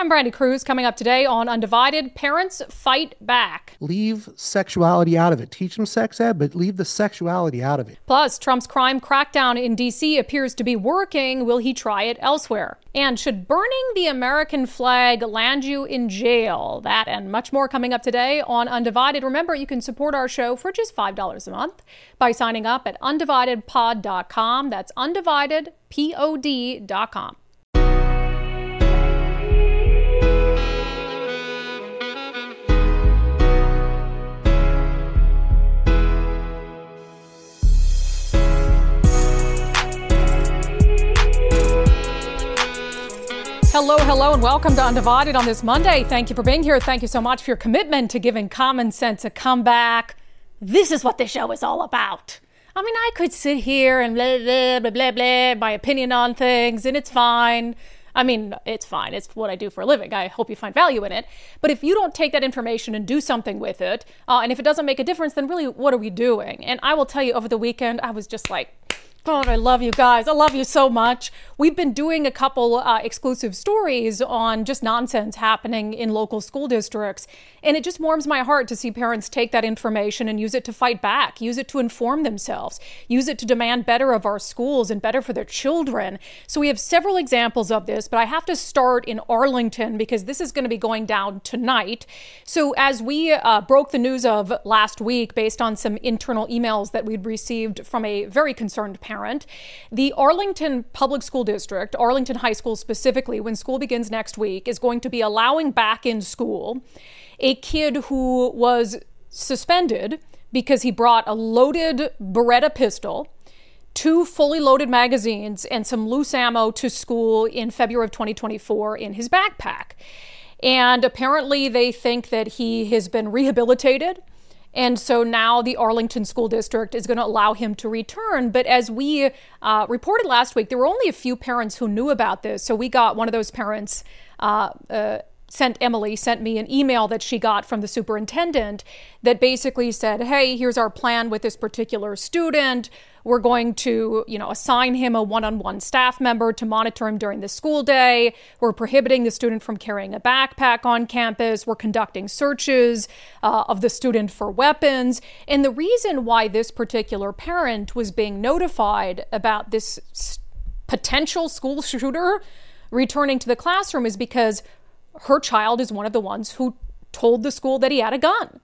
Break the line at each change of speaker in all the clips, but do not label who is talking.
I'm Brandy Cruz. Coming up today on Undivided, parents fight back.
Leave sexuality out of it. Teach them sex ed, but leave the sexuality out of it.
Plus, Trump's crime crackdown in D.C. appears to be working. Will he try it elsewhere? And should burning the American flag land you in jail? That and much more coming up today on Undivided. Remember, you can support our show for just $5 a month by signing up at undividedpod.com. That's undividedpod.com. Hello, and welcome to Undivided on this Monday. Thank you for being here. Thank you so much for your commitment to giving common sense a comeback. This is what this show is all about. I mean, I could sit here and blah, blah, blah, blah, blah, my opinion on things, and it's fine. I mean, it's fine. It's what I do for a living. I hope you find value in it. But if you don't take that information and do something with it, and if it doesn't make a difference, then really, what are we doing? And I will tell you, over the weekend, I was just like, God, I love you guys. I love you so much. We've been doing a couple exclusive stories on just nonsense happening in local school districts. And it just warms my heart to see parents take that information and use it to fight back, use it to inform themselves, use it to demand better of our schools and better for their children. So we have several examples of this, but I have to start in Arlington because this is going to be going down tonight. So as we broke the news of last week based on some internal emails that we'd received from a very concerned parent, the Arlington Public School District, Arlington High School specifically, when school begins next week, is going to be allowing back in school a kid who was suspended because he brought a loaded Beretta pistol, 2 fully loaded magazines, and some loose ammo to school in February of 2024 in his backpack. And apparently they think that he has been rehabilitated. And so now the Arlington School District is going to allow him to return. But as we reported last week, there were only a few parents who knew about this. So we got one of those parents sent me an email that she got from the superintendent that basically said, hey, here's our plan with this particular student. We're going to, assign him a one-on-one staff member to monitor him during the school day. We're prohibiting the student from carrying a backpack on campus. We're conducting searches of the student for weapons. And the reason why this particular parent was being notified about this potential school shooter returning to the classroom is because her child is one of the ones who told the school that he had a gun.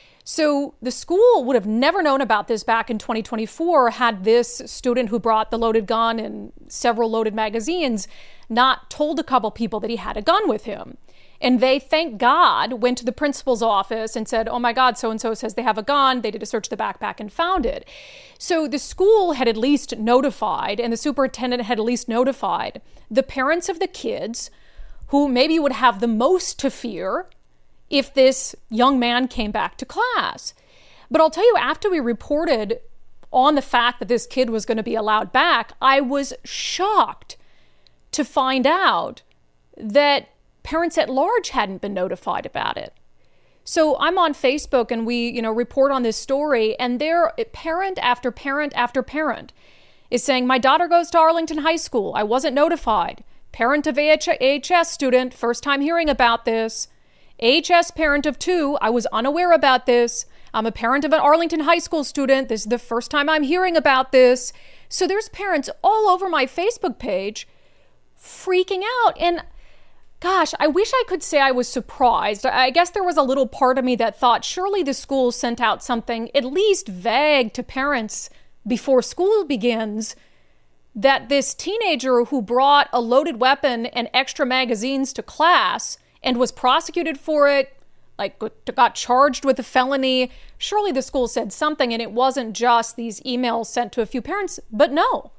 So the school would have never known about this back in 2024 had this student who brought the loaded gun and several loaded magazines not told a couple people that he had a gun with him. And they, thank God, went to the principal's office and said, oh my God, so-and-so says they have a gun. They did a search of the backpack and found it. So the school had at least notified, and the superintendent had at least notified the parents of the kids who maybe would have the most to fear if this young man came back to class. But I'll tell you, after we reported on the fact that this kid was going to be allowed back, I was shocked to find out that parents at large hadn't been notified about it. So I'm on Facebook and we, report on this story, and there, parent after parent after parent is saying, my daughter goes to Arlington High School. I wasn't notified. Parent of AHS student, first time hearing about this. AHS parent of 2, I was unaware about this. I'm a parent of an Arlington High School student. This is the first time I'm hearing about this. So there's parents all over my Facebook page freaking out. And gosh, I wish I could say I was surprised. I guess there was a little part of me that thought surely the school sent out something at least vague to parents before school begins, that this teenager who brought a loaded weapon and extra magazines to class and was prosecuted for it, got charged with a felony. Surely the school said something, and it wasn't just these emails sent to a few parents. But no.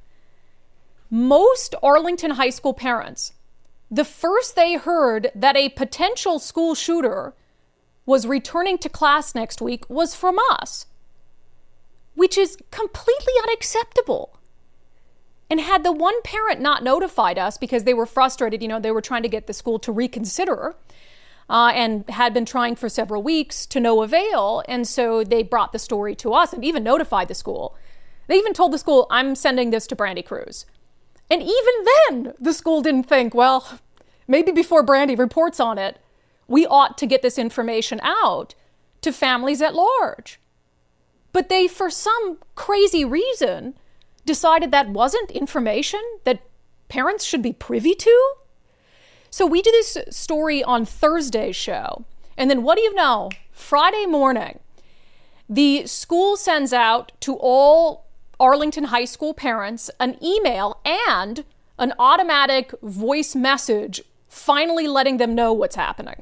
Most Arlington High School parents, the first they heard that a potential school shooter was returning to class next week was from us, which is completely unacceptable. And had the one parent not notified us because they were frustrated, they were trying to get the school to reconsider and had been trying for several weeks to no avail. And so they brought the story to us and even notified the school. They even told the school, I'm sending this to Brandy Cruz. And even then, the school didn't think, well, maybe before Brandy reports on it, we ought to get this information out to families at large. But they, for some crazy reason, decided that wasn't information that parents should be privy to. So we did this story on Thursday's show. And then what do you know? Friday morning, the school sends out to all Arlington High School parents an email and an automatic voice message finally letting them know what's happening.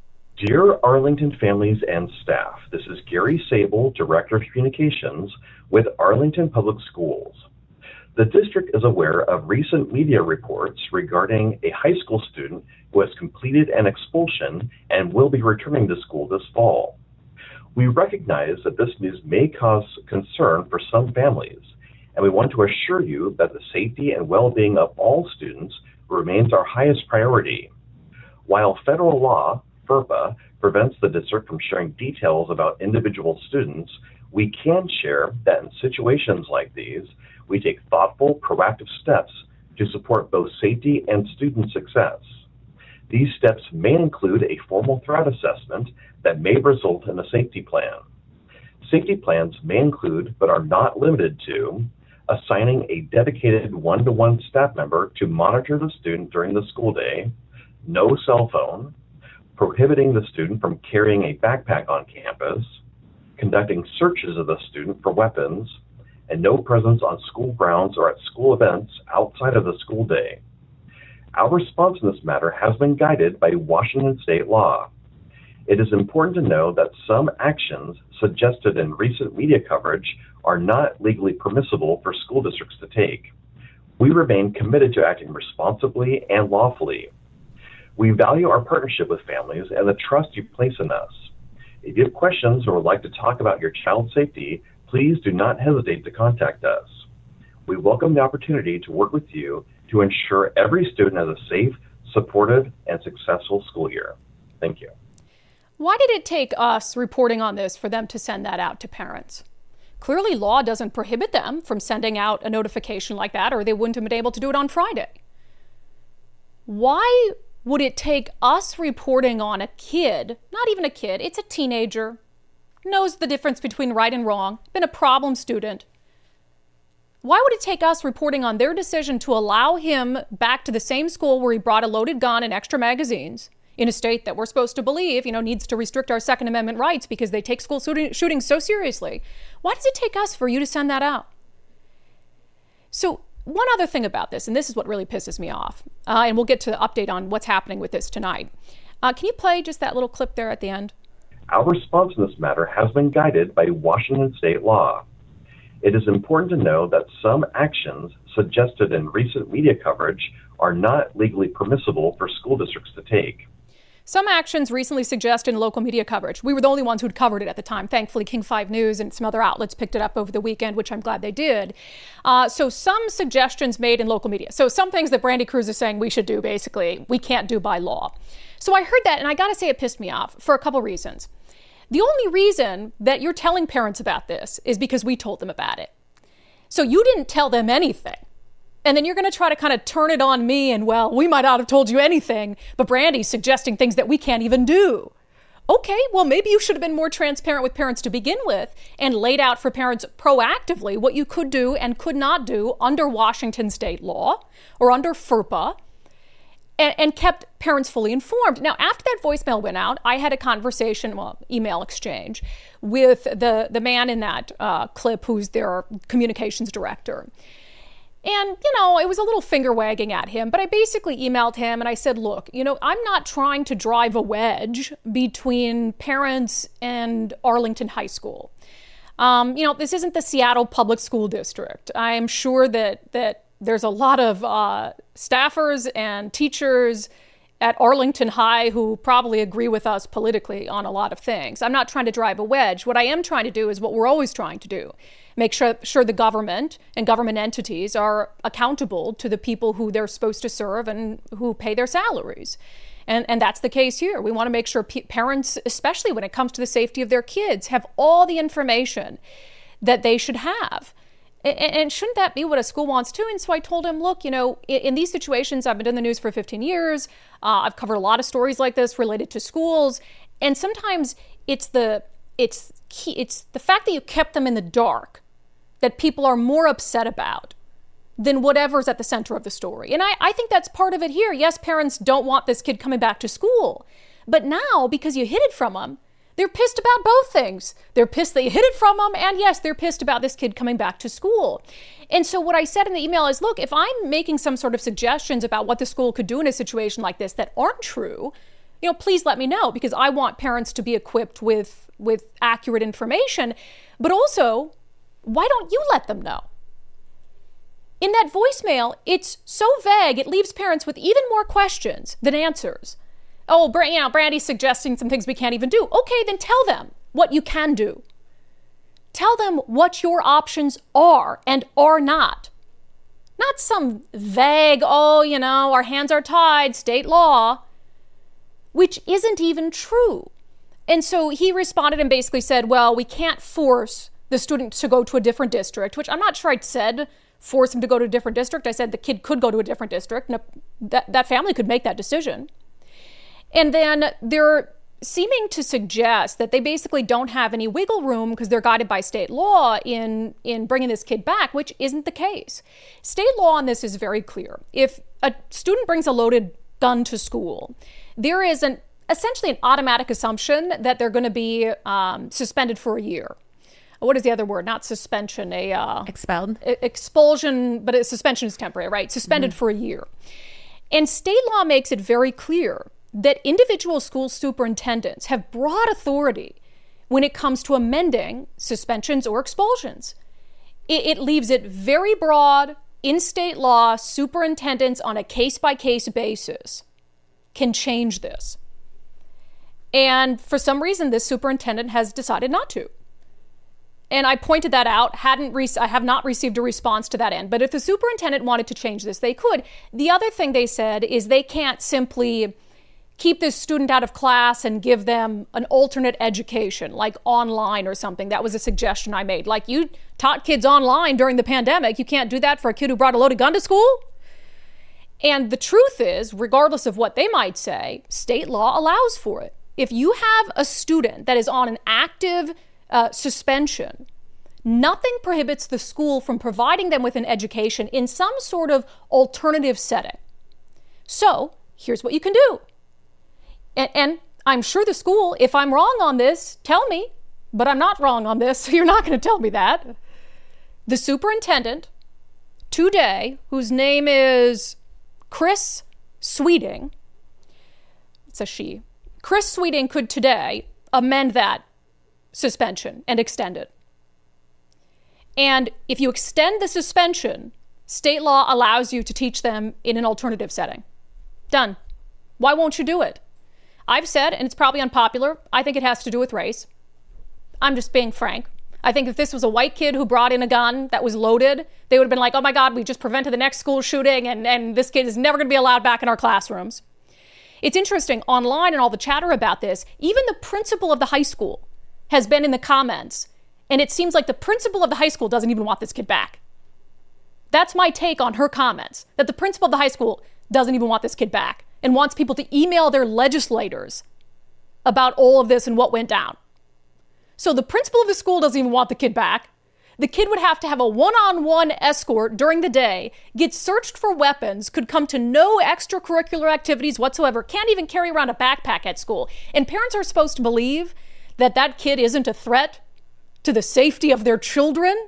Dear Arlington families and staff, this is Gary Sable, Director of Communications with Arlington Public Schools. The district is aware of recent media reports regarding a high school student who has completed an expulsion and will be returning to school this fall. We recognize that this news may cause concern for some families, and we want to assure you that the safety and well-being of all students remains our highest priority. While federal law, FERPA, prevents the district from sharing details about individual students, we can share that in situations like these, we take thoughtful, proactive steps to support both safety and student success. These steps may include a formal threat assessment that may result in a safety plan. Safety plans may include, but are not limited to, assigning a dedicated one-to-one staff member to monitor the student during the school day, no cell phone, prohibiting the student from carrying a backpack on campus, conducting searches of the student for weapons, and no presence on school grounds or at school events outside of the school day. Our response in this matter has been guided by Washington state law. It is important to know that some actions suggested in recent media coverage are not legally permissible for school districts to take. We remain committed to acting responsibly and lawfully. We value our partnership with families and the trust you place in us. If you have questions or would like to talk about your child's safety, please do not hesitate to contact us. We welcome the opportunity to work with you to ensure every student has a safe, supportive, and successful school year. Thank you.
Why did it take us reporting on this for them to send that out to parents? Clearly, law doesn't prohibit them from sending out a notification like that, or they wouldn't have been able to do it on Friday. Why would it take us reporting on a kid, not even a kid, it's a teenager, knows the difference between right and wrong, been a problem student. Why would it take us reporting on their decision to allow him back to the same school where he brought a loaded gun and extra magazines in a state that we're supposed to believe, needs to restrict our Second Amendment rights because they take school shootings so seriously? Why does it take us for you to send that out? So one other thing about this, and this is what really pisses me off, and we'll get to the update on what's happening with this tonight. Can you play just that little clip there at the end?
Our response in this matter has been guided by Washington state law. It is important to know that some actions suggested in recent media coverage are not legally permissible for school districts to take.
Some actions recently suggested in local media coverage. We were the only ones who'd covered it at the time. Thankfully, King 5 News and some other outlets picked it up over the weekend, which I'm glad they did. So some suggestions made in local media. So some things that Brandy Cruz is saying we should do, basically, we can't do by law. So I heard that, and I got to say it pissed me off for a couple reasons. The only reason that you're telling parents about this is because we told them about it. So you didn't tell them anything. And then you're going to try to kind of turn it on me and, well, we might not have told you anything, but Brandy's suggesting things that we can't even do. Okay, well, maybe you should have been more transparent with parents to begin with and laid out for parents proactively what you could do and could not do under Washington state law or under FERPA, and kept parents fully informed. Now, after that voicemail went out, I had a conversation, email exchange, with the man in that clip who's their communications director. And, it was a little finger wagging at him, but I basically emailed him and I said, look, I'm not trying to drive a wedge between parents and Arlington High School. This isn't the Seattle Public School District. I'm sure that there's a lot of staffers and teachers at Arlington High who probably agree with us politically on a lot of things. I'm not trying to drive a wedge. What I am trying to do is what we're always trying to do. Make sure the government and government entities are accountable to the people who they're supposed to serve and who pay their salaries. And that's the case here. We want to make sure parents, especially when it comes to the safety of their kids, have all the information that they should have. And shouldn't that be what a school wants too? And so I told him, look, in these situations, I've been in the news for 15 years. I've covered a lot of stories like this related to schools. And sometimes it's the fact that you kept them in the dark that people are more upset about than whatever's at the center of the story. And I think that's part of it here. Yes, parents don't want this kid coming back to school. But now, because you hid it from them, they're pissed about both things. They're pissed that you hid it from them, and yes, they're pissed about this kid coming back to school. And so what I said in the email is, look, if I'm making some sort of suggestions about what the school could do in a situation like this that aren't true, please let me know, because I want parents to be equipped with accurate information. But also, why don't you let them know? In that voicemail, it's so vague, it leaves parents with even more questions than answers. Oh, Brandy's suggesting some things we can't even do. Okay, then tell them what you can do. Tell them what your options are and are not. Not some vague, our hands are tied, state law, which isn't even true. And so he responded and basically said, well, we can't force the student to go to a different district, which I'm not sure I said force him to go to a different district. I said the kid could go to a different district, and that family could make that decision. And then they're seeming to suggest that they basically don't have any wiggle room because they're guided by state law in bringing this kid back, which isn't the case. State law on this is very clear. If a student brings a loaded gun to school, there is essentially an automatic assumption that they're going to be suspended for a year. What is the other word? Not suspension,
expelled.
Expulsion, but suspension is temporary, right? Suspended for a year. And state law makes it very clear that individual school superintendents have broad authority when it comes to amending suspensions or expulsions. It leaves it very broad. In state law, superintendents on a case-by-case basis can change this. And for some reason, this superintendent has decided not to. And I pointed that out, I have not received a response to that end. But if the superintendent wanted to change this, they could. The other thing they said is they can't simply keep this student out of class and give them an alternate education, like online or something. That was a suggestion I made. Like, you taught kids online during the pandemic. You can't do that for a kid who brought a loaded gun to school? And the truth is, regardless of what they might say, state law allows for it. If you have a student that is on an active suspension, nothing prohibits the school from providing them with an education in some sort of alternative setting. So here's what you can do. And I'm sure the school, if I'm wrong on this, tell me, but I'm not wrong on this, so you're not going to tell me that. The superintendent today, whose name is Chris Sweeting, it's a she, Chris Sweeting could today amend that suspension and extend it. And if you extend the suspension, state law allows you to teach them in an alternative setting. Done. Why won't you do it? I've said, and it's probably unpopular, I think it has to do with race. I'm just being frank. I think if this was a white kid who brought in a gun that was loaded, they would have been like, oh my God, we just prevented the next school shooting, and this kid is never going to be allowed back in our classrooms. It's interesting, online and all the chatter about this, even the principal of the high school has been in the comments, and it seems like the principal of the high school doesn't even want this kid back. That's my take on her comments, that the principal of the high school doesn't even want this kid back and wants people to email their legislators about all of this and what went down. So the principal of the school doesn't even want the kid back. The kid would have to have a one-on-one escort during the day, get searched for weapons, could come to no extracurricular activities whatsoever, can't even carry around a backpack at school. And parents are supposed to believe that that kid isn't a threat to the safety of their children?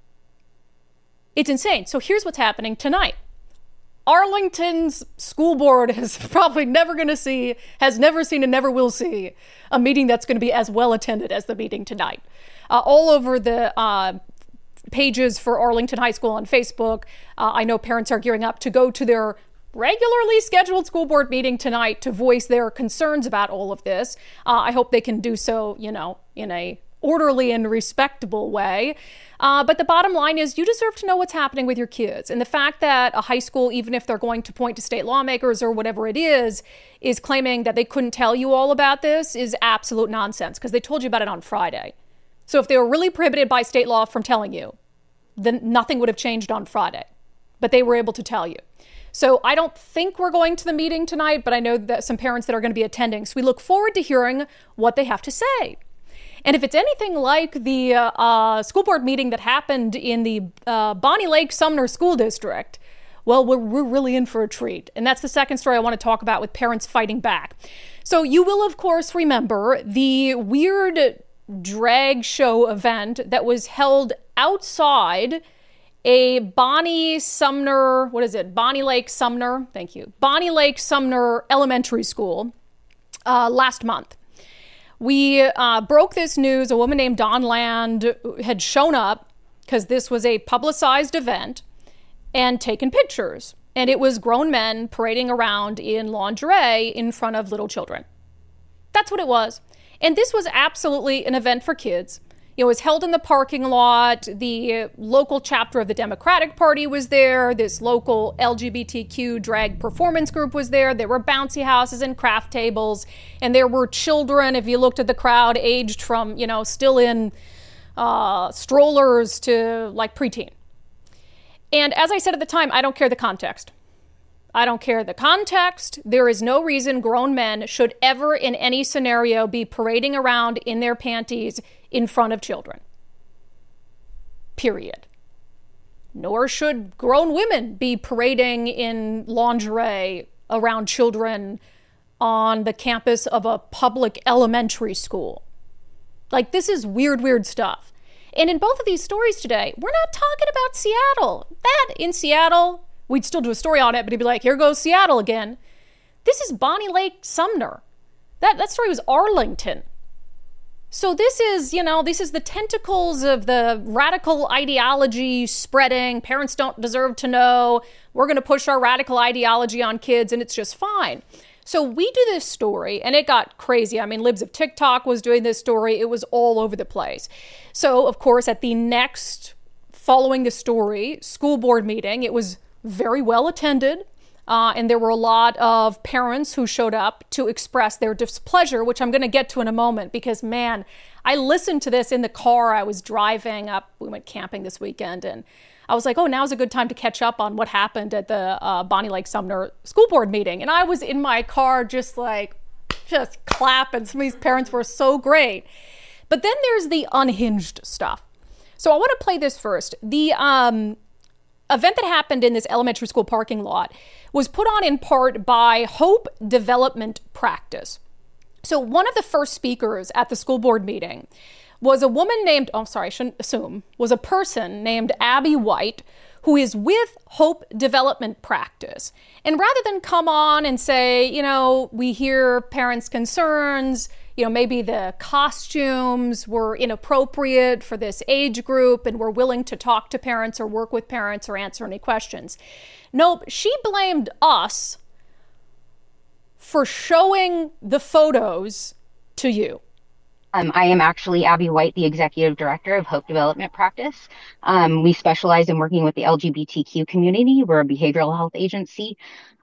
It's insane. So here's what's happening tonight. Arlington's school board is probably has never seen and never will see a meeting that's going to be as well attended as the meeting tonight. All over the pages for Arlington High School on Facebook, I know parents are gearing up to go to their regularly scheduled school board meeting tonight to voice their concerns about all of this. I hope they can do so, in a orderly and respectable way. But the bottom line is you deserve to know what's happening with your kids. And the fact that a high school, even if they're going to point to state lawmakers or whatever it is claiming that they couldn't tell you all about this is absolute nonsense because they told you about it on Friday. So if they were really prohibited by state law from telling you, then nothing would have changed on Friday. But they were able to tell you. So I don't think we're going to the meeting tonight, but I know that some parents that are going to be attending. So we look forward to hearing what they have to say. And if it's anything like the school board meeting that happened in the Bonnie Lake Sumner School District, well, we're really in for a treat. And that's the second story I want to talk about with parents fighting back. So you will, of course, remember the weird drag show event that was held outside a Bonnie Lake Sumner Elementary School last month. We broke this news. A woman named Dawn Land had shown up because this was a publicized event and taken pictures. And it was grown men parading around in lingerie in front of little children. That's what it was. And this was absolutely an event for kids. It was held in the parking lot. The local chapter of the Democratic Party was there. This local LGBTQ drag performance group was there. There were bouncy houses and craft tables. And there were children, if you looked at the crowd, aged from, still in strollers to like preteen. And as I said at the time, I don't care the context. I don't care the context. There is no reason grown men should ever in any scenario be parading around in their panties in front of children. Period. Nor should grown women be parading in lingerie around children on the campus of a public elementary school. Like, this is weird stuff. And in both of these stories today, we're not talking about Seattle. That in Seattle, we'd still do a story on it, but he'd be like, here goes Seattle again. This is Bonnie Lake Sumner. That story was Arlington. So this is the tentacles of the radical ideology spreading. Parents don't deserve to know. We're going to push our radical ideology on kids, and it's just fine. So we do this story, and it got crazy. I mean, Libs of TikTok was doing this story. It was all over the place. So, of course, at the next following the story school board meeting, it was very well attended. And there were a lot of parents who showed up to express their displeasure, which I'm going to get to in a moment, because, man, I listened to this in the car. I was driving up. We went camping this weekend, and I was like, oh, now's a good time to catch up on what happened at the Bonnie Lake Sumner school board meeting. And I was in my car just clapping. Some of these parents were so great. But then there's the unhinged stuff. So I want to play this first. The event that happened in this elementary school parking lot was put on in part by Hope Development Practice. So one of the first speakers at the school board meeting was a woman named, was a person named Abby White, who is with Hope Development Practice. And rather than come on and say, we hear parents' concerns, maybe the costumes were inappropriate for this age group and we're willing to talk to parents or work with parents or answer any questions. Nope, she blamed us for showing the photos to you.
I am actually Abby White, the Executive Director of Hope Development Practice. We specialize in working with the LGBTQ community. We're a behavioral health agency.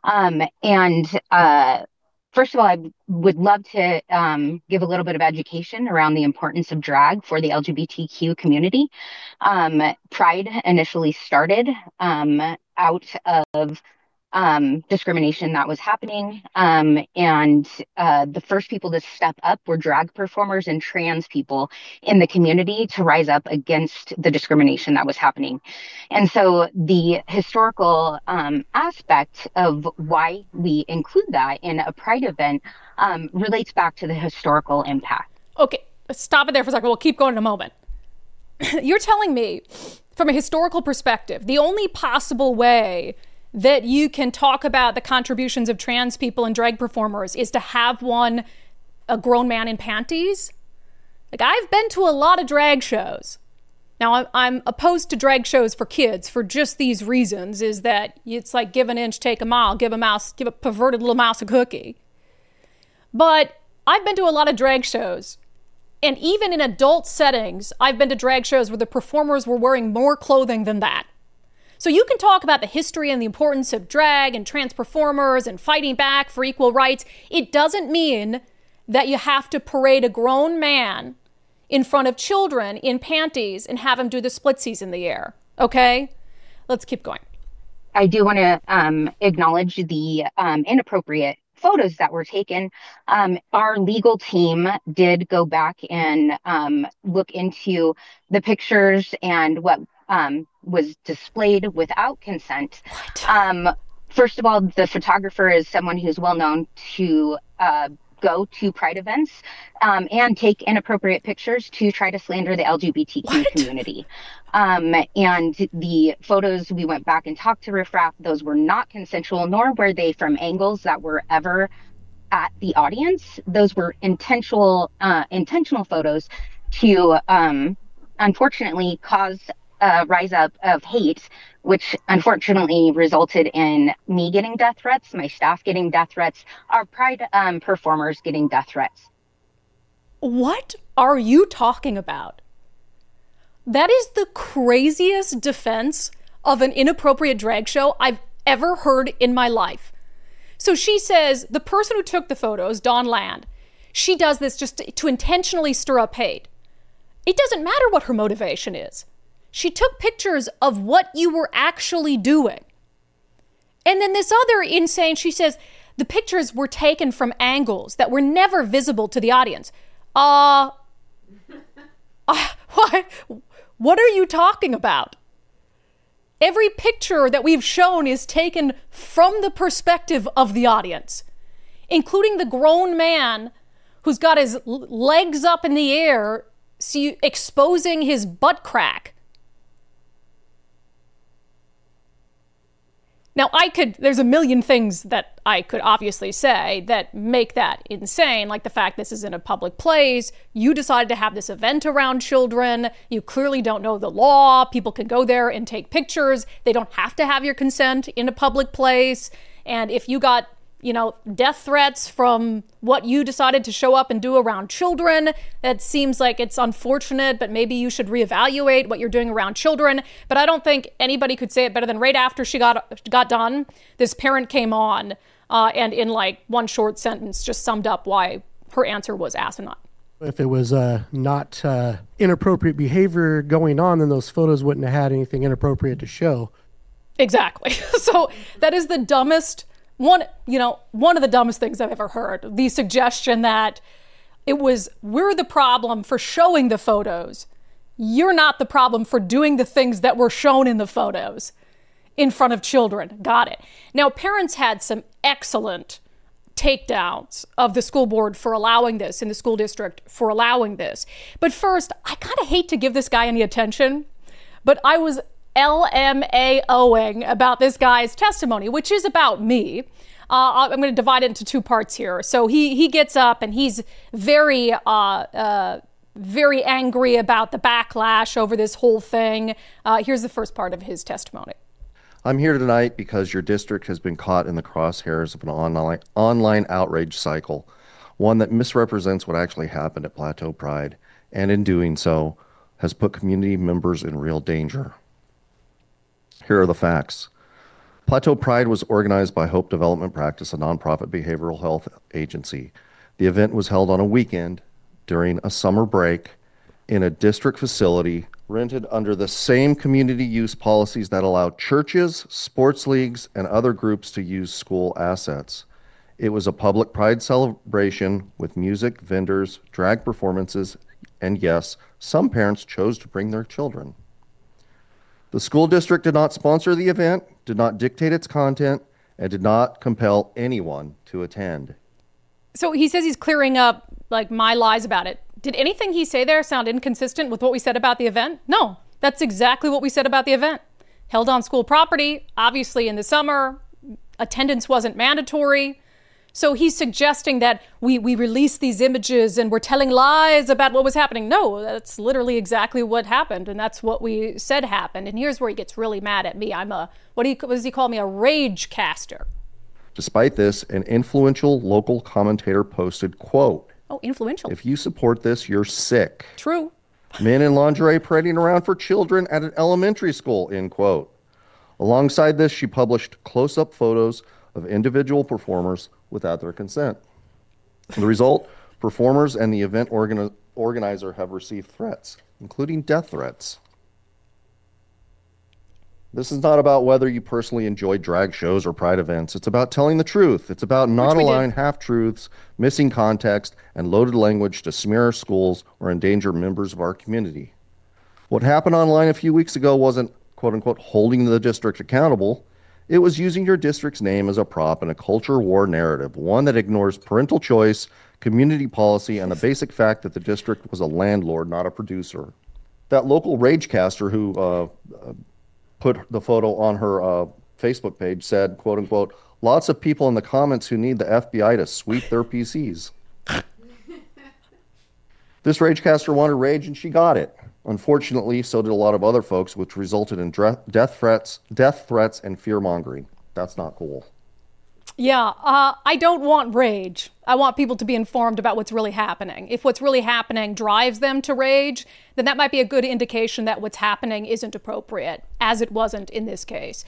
First of all, I would love to give a little bit of education around the importance of drag for the LGBTQ community. Pride initially started out of discrimination that was happening. The first people to step up were drag performers and trans people in the community to rise up against the discrimination that was happening. And so the historical aspect of why we include that in a Pride event relates back to the historical impact.
Okay, stop it there for a second. We'll keep going in a moment. You're telling me, from a historical perspective, the only possible way that you can talk about the contributions of trans people and drag performers is to have a grown man in panties? Like, I've been to a lot of drag shows. Now, I'm opposed to drag shows for kids for just these reasons, is that it's like give an inch, take a mile, give a perverted little mouse a cookie. But I've been to a lot of drag shows. And even in adult settings, I've been to drag shows where the performers were wearing more clothing than that. So you can talk about the history and the importance of drag and trans performers and fighting back for equal rights. It doesn't mean that you have to parade a grown man in front of children in panties and have him do the splitsies in the air. Okay? Let's keep going.
I do want to acknowledge the inappropriate photos that were taken. Our legal team did go back and look into the pictures and what was displayed without consent. First of all, the photographer is someone who's well known to go to Pride events and take inappropriate pictures to try to slander the LGBTQ community. And the photos, we went back and talked to Riff Raff. Those were not consensual, nor were they from angles that were ever at the audience. Those were intentional photos to unfortunately cause a rise up of hate, which unfortunately resulted in me getting death threats, my staff getting death threats, our Pride performers getting death threats.
What are you talking about? That is the craziest defense of an inappropriate drag show I've ever heard in my life. So she says the person who took the photos, Dawn Land, she does this just to intentionally stir up hate. It doesn't matter what her motivation is. She took pictures of what you were actually doing. And then this other insane, she says the pictures were taken from angles that were never visible to the audience. What are you talking about? Every picture that we've shown is taken from the perspective of the audience, including the grown man who's got his legs up in the air, exposing his butt crack. Now, there's a million things that I could obviously say that make that insane, like the fact this is in a public place. You decided to have this event around children. You clearly don't know the law. People can go there and take pictures. They don't have to have your consent in a public place. And if you got, death threats from what you decided to show up and do around children, it seems like it's unfortunate, but maybe you should reevaluate what you're doing around children. But I don't think anybody could say it better than right after she got done, this parent came on and in like one short sentence just summed up why her answer was asinine.
If it was not inappropriate behavior going on, then those photos wouldn't have had anything inappropriate to show.
Exactly. So that is the dumbest one of the dumbest things I've ever heard. The suggestion that we're the problem for showing the photos. You're not the problem for doing the things that were shown in the photos in front of children. Got it. Now, parents had some excellent takedowns of the school board for allowing this, in the school district for allowing this. But first, I kind of hate to give this guy any attention, but I was LMAOing about this guy's testimony, which is about me. I'm going to divide it into two parts here. So he gets up and he's very angry about the backlash over this whole thing. Here's the first part of his testimony.
I'm here tonight because your district has been caught in the crosshairs of an online outrage cycle, one that misrepresents what actually happened at Plateau Pride, and in doing so, has put community members in real danger. Here are the facts. Plateau Pride was organized by Hope Development Practice, a nonprofit behavioral health agency. The event was held on a weekend during a summer break in a district facility rented under the same community use policies that allow churches, sports leagues, and other groups to use school assets. It was a public pride celebration with music, vendors, drag performances, and yes, some parents chose to bring their children. The school district did not sponsor the event, did not dictate its content, and did not compel anyone to attend.
So he says he's clearing up like my lies about it. Did anything he say there sound inconsistent with what we said about the event? No, that's exactly what we said about the event. Held on school property, obviously in the summer, attendance wasn't mandatory. So he's suggesting that we released these images and we're telling lies about what was happening. No, that's literally exactly what happened. And that's what we said happened. And here's where he gets really mad at me. I'm what does he call me? A rage caster.
Despite this, an influential local commentator posted, quote,
"Oh, influential.
If you support this, you're sick.
True.
Men in lingerie parading around for children at an elementary school," end quote. Alongside this, she published close-up photos of individual performers without their consent. The result, performers and the event organizer have received threats, including death threats. This is not about whether you personally enjoy drag shows or pride events. It's about telling the truth. It's about not allowing half-truths, missing context, and loaded language to smear our schools or endanger members of our community. What happened online a few weeks ago wasn't, quote unquote, holding the district accountable. It was using your district's name as a prop in a culture war narrative, one that ignores parental choice, community policy, and the basic fact that the district was a landlord, not a producer. That local ragecaster who put the photo on her Facebook page said, quote unquote, lots of people in the comments who need the FBI to sweep their PCs. This ragecaster wanted rage and she got it. Unfortunately, so did a lot of other folks, which resulted in death threats and fear mongering. That's not cool.
Yeah, I don't want rage. I want people to be informed about what's really happening. If what's really happening drives them to rage, then that might be a good indication that what's happening isn't appropriate, as it wasn't in this case.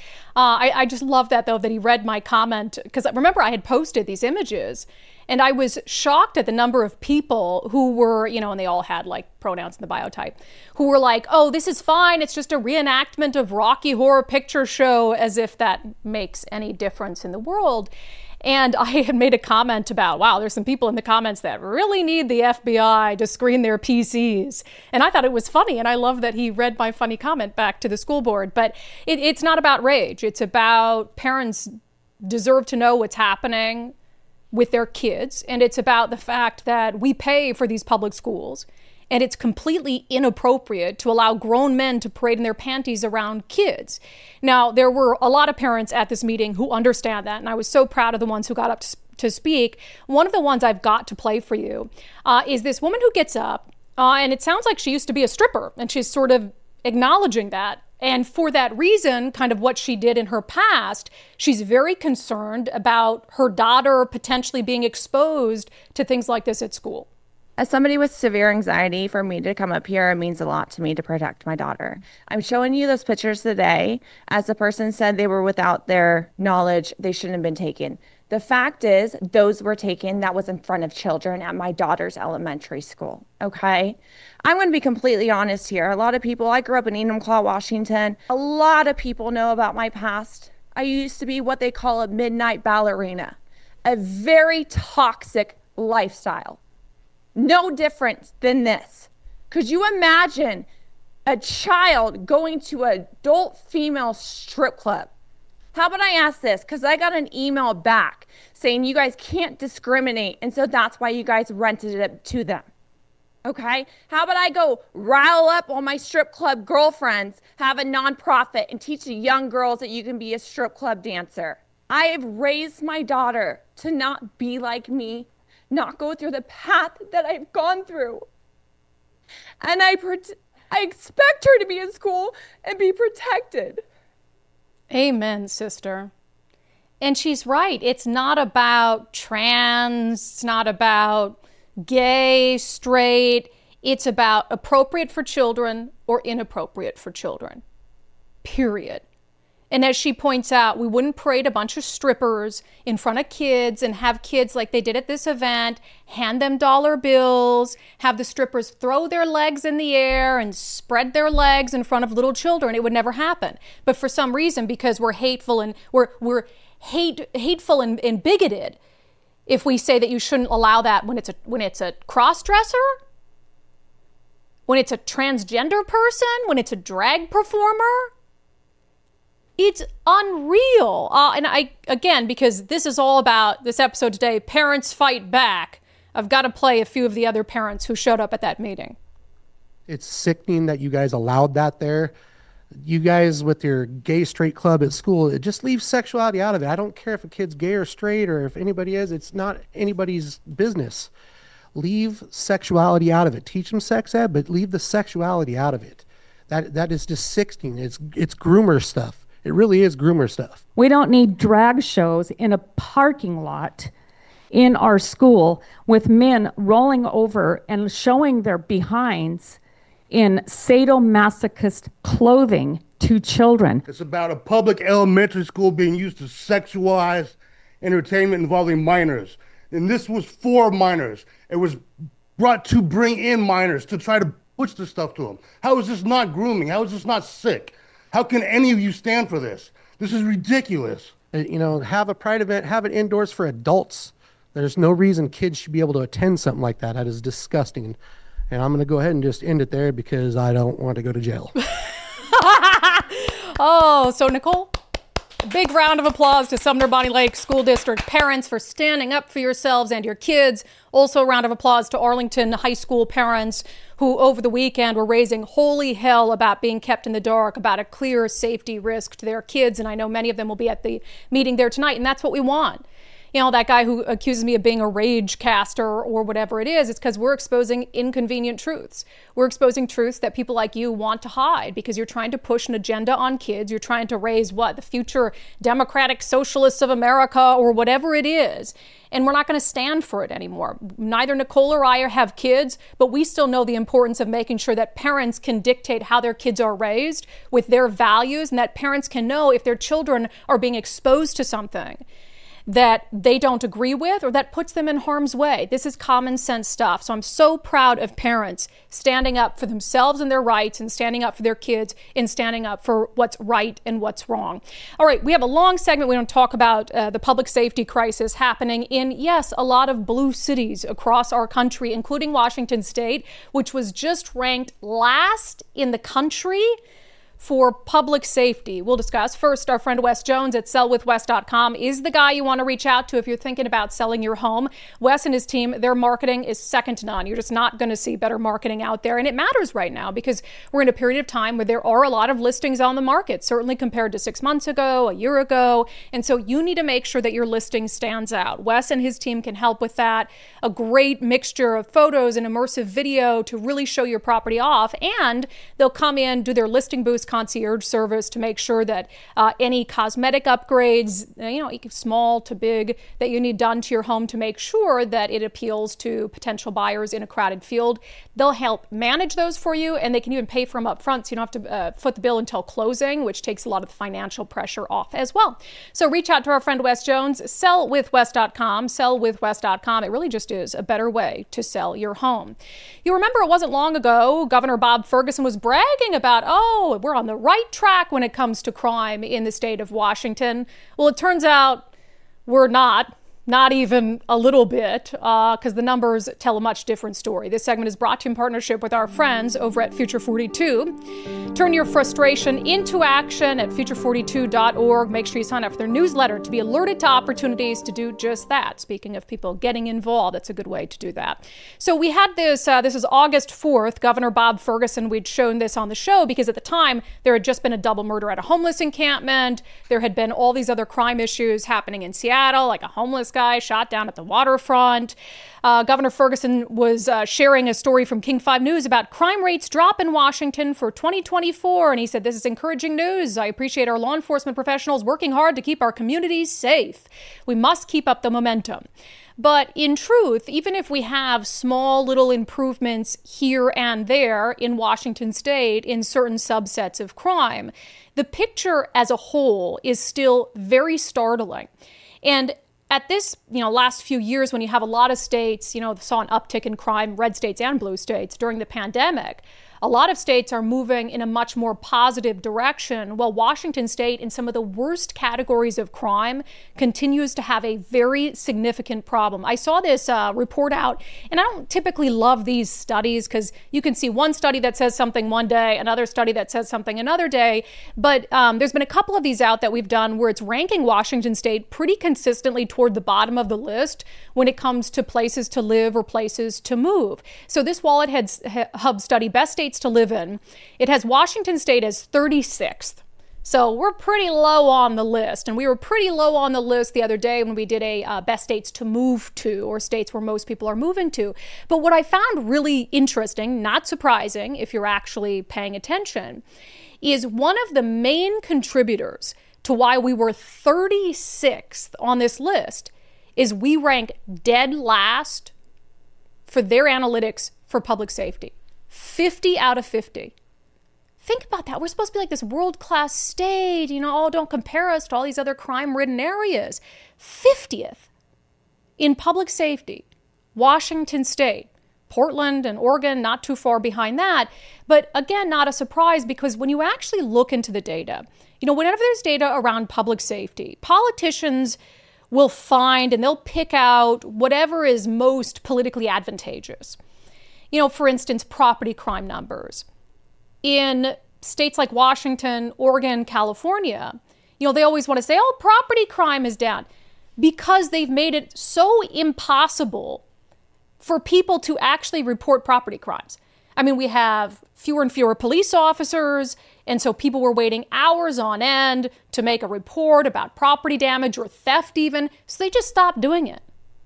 I just love that, though, that he read my comment, because remember I had posted these images, and I was shocked at the number of people who were, and they all had like pronouns in the biotype, who were like, oh, this is fine. It's just a reenactment of Rocky Horror Picture Show, as if that makes any difference in the world. And I had made a comment about, wow, there's some people in the comments that really need the FBI to screen their PCs. And I thought it was funny. And I love that he read my funny comment back to the school board. But it's not about rage. It's about parents deserve to know what's happening with their kids. And it's about the fact that we pay for these public schools. And it's completely inappropriate to allow grown men to parade in their panties around kids. Now, there were a lot of parents at this meeting who understand that, and I was so proud of the ones who got up to speak. One of the ones I've got to play for you is this woman who gets up, and it sounds like she used to be a stripper, and she's sort of acknowledging that. And for that reason, kind of what she did in her past, she's very concerned about her daughter potentially being exposed to things like this at school.
As somebody with severe anxiety, for me to come up here, it means a lot to me to protect my daughter. I'm showing you those pictures today. As the person said, they were without their knowledge. They shouldn't have been taken. The fact is, those were taken. That was in front of children at my daughter's elementary school. Okay? I'm going to be completely honest here. A lot of people, I grew up in Enumclaw, Washington. A lot of people know about my past. I used to be what they call a midnight ballerina, a very toxic lifestyle. No different than this. Could you imagine a child going to an adult female strip club? How about I ask this? Because I got an email back saying you guys can't discriminate, and so that's why you guys rented it to them. Okay? How about I go rile up all my strip club girlfriends, have a nonprofit, and teach the young girls that you can be a strip club dancer? I have raised my daughter to not be like me, not go through the path that I've gone through. And I expect her to be in school and be protected.
Amen, sister. And she's right. It's not about trans. It's not about gay, straight. It's about appropriate for children or inappropriate for children. Period. And as she points out, we wouldn't parade a bunch of strippers in front of kids and have kids like they did at this event, hand them dollar bills, have the strippers throw their legs in the air and spread their legs in front of little children. It would never happen. But for some reason, because we're hateful and we're hateful and bigoted, if we say that you shouldn't allow that when it's a cross-dresser, when it's a transgender person, when it's a drag performer, it's unreal. And again, because this is all about this episode today, Parents Fight Back, I've got to play a few of the other parents who showed up at that meeting.
It's sickening that you guys allowed that there. You guys with your gay straight club at school, it just leaves sexuality out of it. I don't care if a kid's gay or straight or if anybody is. It's not anybody's business. Leave sexuality out of it. Teach them sex ed, but leave the sexuality out of it. That is just sickening. It's groomer stuff. It really is groomer stuff.
We don't need drag shows in a parking lot in our school with men rolling over and showing their behinds in sadomasochist clothing to children.
It's about a public elementary school being used to sexualize entertainment involving minors. And this was for minors. It was brought to bring in minors to try to push this stuff to them. How is this not grooming? How is this not sick? How can any of you stand for this? This is ridiculous.
Have a pride event, have it indoors for adults. There's no reason kids should be able to attend something like that. That is disgusting. And I'm going to go ahead and just end it there because I don't want to go to jail.
Oh, so Nicole, big round of applause to Sumner Bonnie Lake School District parents for standing up for yourselves and your kids. Also a round of applause to Arlington High School parents who over the weekend were raising holy hell about being kept in the dark, about a clear safety risk to their kids. And I know many of them will be at the meeting there tonight, and that's what we want. That guy who accuses me of being a rage caster or whatever it is, it's because we're exposing inconvenient truths. We're exposing truths that people like you want to hide because you're trying to push an agenda on kids. You're trying to raise the future democratic socialists of America or whatever it is. And we're not going to stand for it anymore. Neither Nicole or I have kids, but we still know the importance of making sure that parents can dictate how their kids are raised with their values, and that parents can know if their children are being exposed to something that they don't agree with or that puts them in harm's way. This is common sense stuff. So I'm so proud of parents standing up for themselves and their rights and standing up for their kids and standing up for what's right and what's wrong. All right, we have a long segment. We don't talk about the public safety crisis happening in, yes, a lot of blue cities across our country, including Washington State, which was just ranked last in the country for public safety. We'll discuss. First, our friend Wes Jones at sellwithwes.com is the guy you want to reach out to if you're thinking about selling your home. Wes and his team, their marketing is second to none. You're just not going to see better marketing out there. And it matters right now because we're in a period of time where there are a lot of listings on the market, certainly compared to 6 months ago, a year ago. And so you need to make sure that your listing stands out. Wes and his team can help with that. A great mixture of photos and immersive video to really show your property off. And they'll come in, do their listing boost concierge service to make sure that any cosmetic upgrades, small to big, that you need done to your home to make sure that it appeals to potential buyers in a crowded field. They'll help manage those for you, and they can even pay for them up front so you don't have to foot the bill until closing, which takes a lot of the financial pressure off as well. So reach out to our friend Wes Jones, sellwithwes.com, sellwithwes.com. It really just is a better way to sell your home. You remember it wasn't long ago, Governor Bob Ferguson was bragging about, we're on the right track when it comes to crime in the state of Washington. Well, it turns out we're not even a little bit, because the numbers tell a much different story. This segment is brought to you in partnership with our friends over at Future 42. Turn your frustration into action at future42.org. Make sure you sign up for their newsletter to be alerted to opportunities to do just that. Speaking of people getting involved, that's a good way to do that. So we had this is August 4th, Governor Bob Ferguson. We'd shown this on the show because at the time there had just been a double murder at a homeless encampment. There had been all these other crime issues happening in Seattle, like a homeless guy shot down at the waterfront. Governor Ferguson was sharing a story from King 5 News about crime rates drop in Washington for 2024. And he said, "This is encouraging news. I appreciate our law enforcement professionals working hard to keep our communities safe. We must keep up the momentum." But in truth, even if we have small little improvements here and there in Washington state in certain subsets of crime, the picture as a whole is still very startling. And at this, last few years, when you have a lot of states, saw an uptick in crime, red states and blue states during the pandemic, a lot of states are moving in a much more positive direction, while Washington state, in some of the worst categories of crime, continues to have a very significant problem. I saw this report out, and I don't typically love these studies because you can see one study that says something one day, another study that says something another day, but there's been a couple of these out that we've done where it's ranking Washington state pretty consistently toward the bottom of the list when it comes to places to live or places to move. So this Wallet Hub study, Best States to Live in, it has Washington state as 36th. So we're pretty low on the list. And we were pretty low on the list the other day when we did a best states to move to, or states where most people are moving to. But what I found really interesting, not surprising if you're actually paying attention, is one of the main contributors to why we were 36th on this list is we rank dead last for their analytics for public safety. 50 out of 50. Think about that. We're supposed to be like this world-class state, don't compare us to all these other crime-ridden areas. 50th in public safety, Washington state, Portland and Oregon, not too far behind that. But again, not a surprise, because when you actually look into the data, whenever there's data around public safety, politicians will find and they'll pick out whatever is most politically advantageous. For instance, property crime numbers. In states like Washington, Oregon, California, they always want to say, oh, property crime is down, because they've made it so impossible for people to actually report property crimes. I mean, we have fewer and fewer police officers, and so people were waiting hours on end to make a report about property damage or theft even, so they just stopped doing it.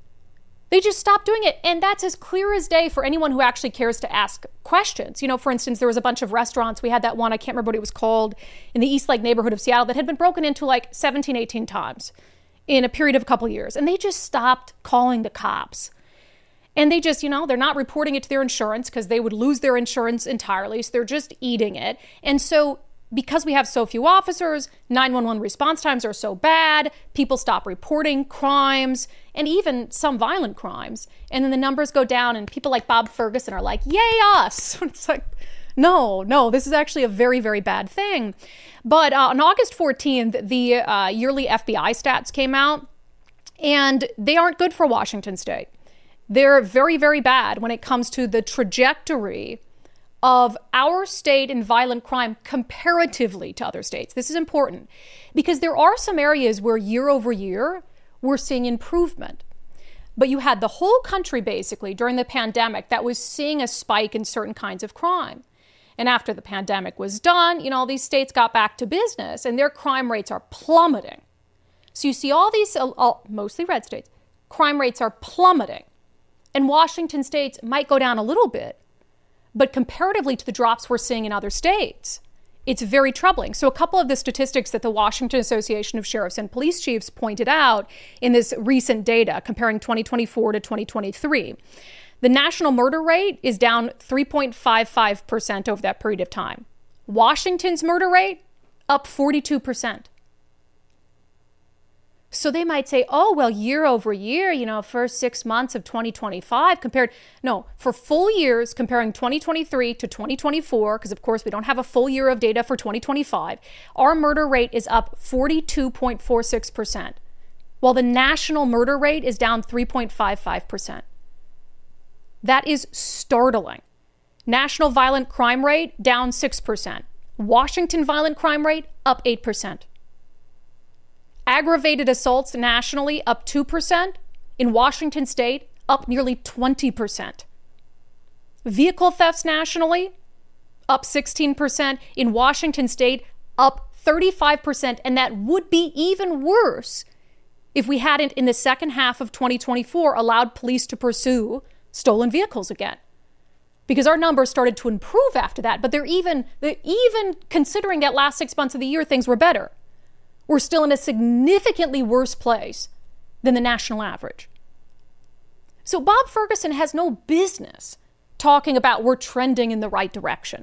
And that's as clear as day for anyone who actually cares to ask questions. For instance, there was a bunch of restaurants. We had that one, I can't remember what it was called, in the East Lake neighborhood of Seattle that had been broken into like 17, 18 times in a period of a couple of years. And they just stopped calling the cops. And they just, they're not reporting it to their insurance because they would lose their insurance entirely. So they're just eating it. And so because we have so few officers, 911 response times are so bad, people stop reporting crimes and even some violent crimes. And then the numbers go down and people like Bob Ferguson are like, yay us. It's like, no, this is actually a very, very bad thing. But on August 14th, the yearly FBI stats came out, and they aren't good for Washington State. They're very, very bad when it comes to the trajectory of our state in violent crime comparatively to other states. This is important because there are some areas where year over year we're seeing improvement. But you had the whole country basically during the pandemic that was seeing a spike in certain kinds of crime. And after the pandemic was done, these states got back to business and their crime rates are plummeting. So you see all these, mostly red states, crime rates are plummeting. And Washington states might go down a little bit, but comparatively to the drops we're seeing in other states, it's very troubling. So a couple of the statistics that the Washington Association of Sheriffs and Police Chiefs pointed out in this recent data comparing 2024 to 2023, the national murder rate is down 3.55% over that period of time. Washington's murder rate up 42%. So they might say, oh, well, year over year, first 6 months of 2025 for full years comparing 2023 to 2024, because of course we don't have a full year of data for 2025, our murder rate is up 42.46%, while the national murder rate is down 3.55%. That is startling. National violent crime rate down 6%. Washington violent crime rate up 8%. Aggravated assaults nationally up 2%. In Washington state, up nearly 20%. Vehicle thefts nationally up 16%. In Washington state, up 35%. And that would be even worse if we hadn't, in the second half of 2024, allowed police to pursue stolen vehicles again. Because our numbers started to improve after that. But they're even considering that last 6 months of the year, things were better. We're still in a significantly worse place than the national average. So Bob Ferguson has no business talking about we're trending in the right direction.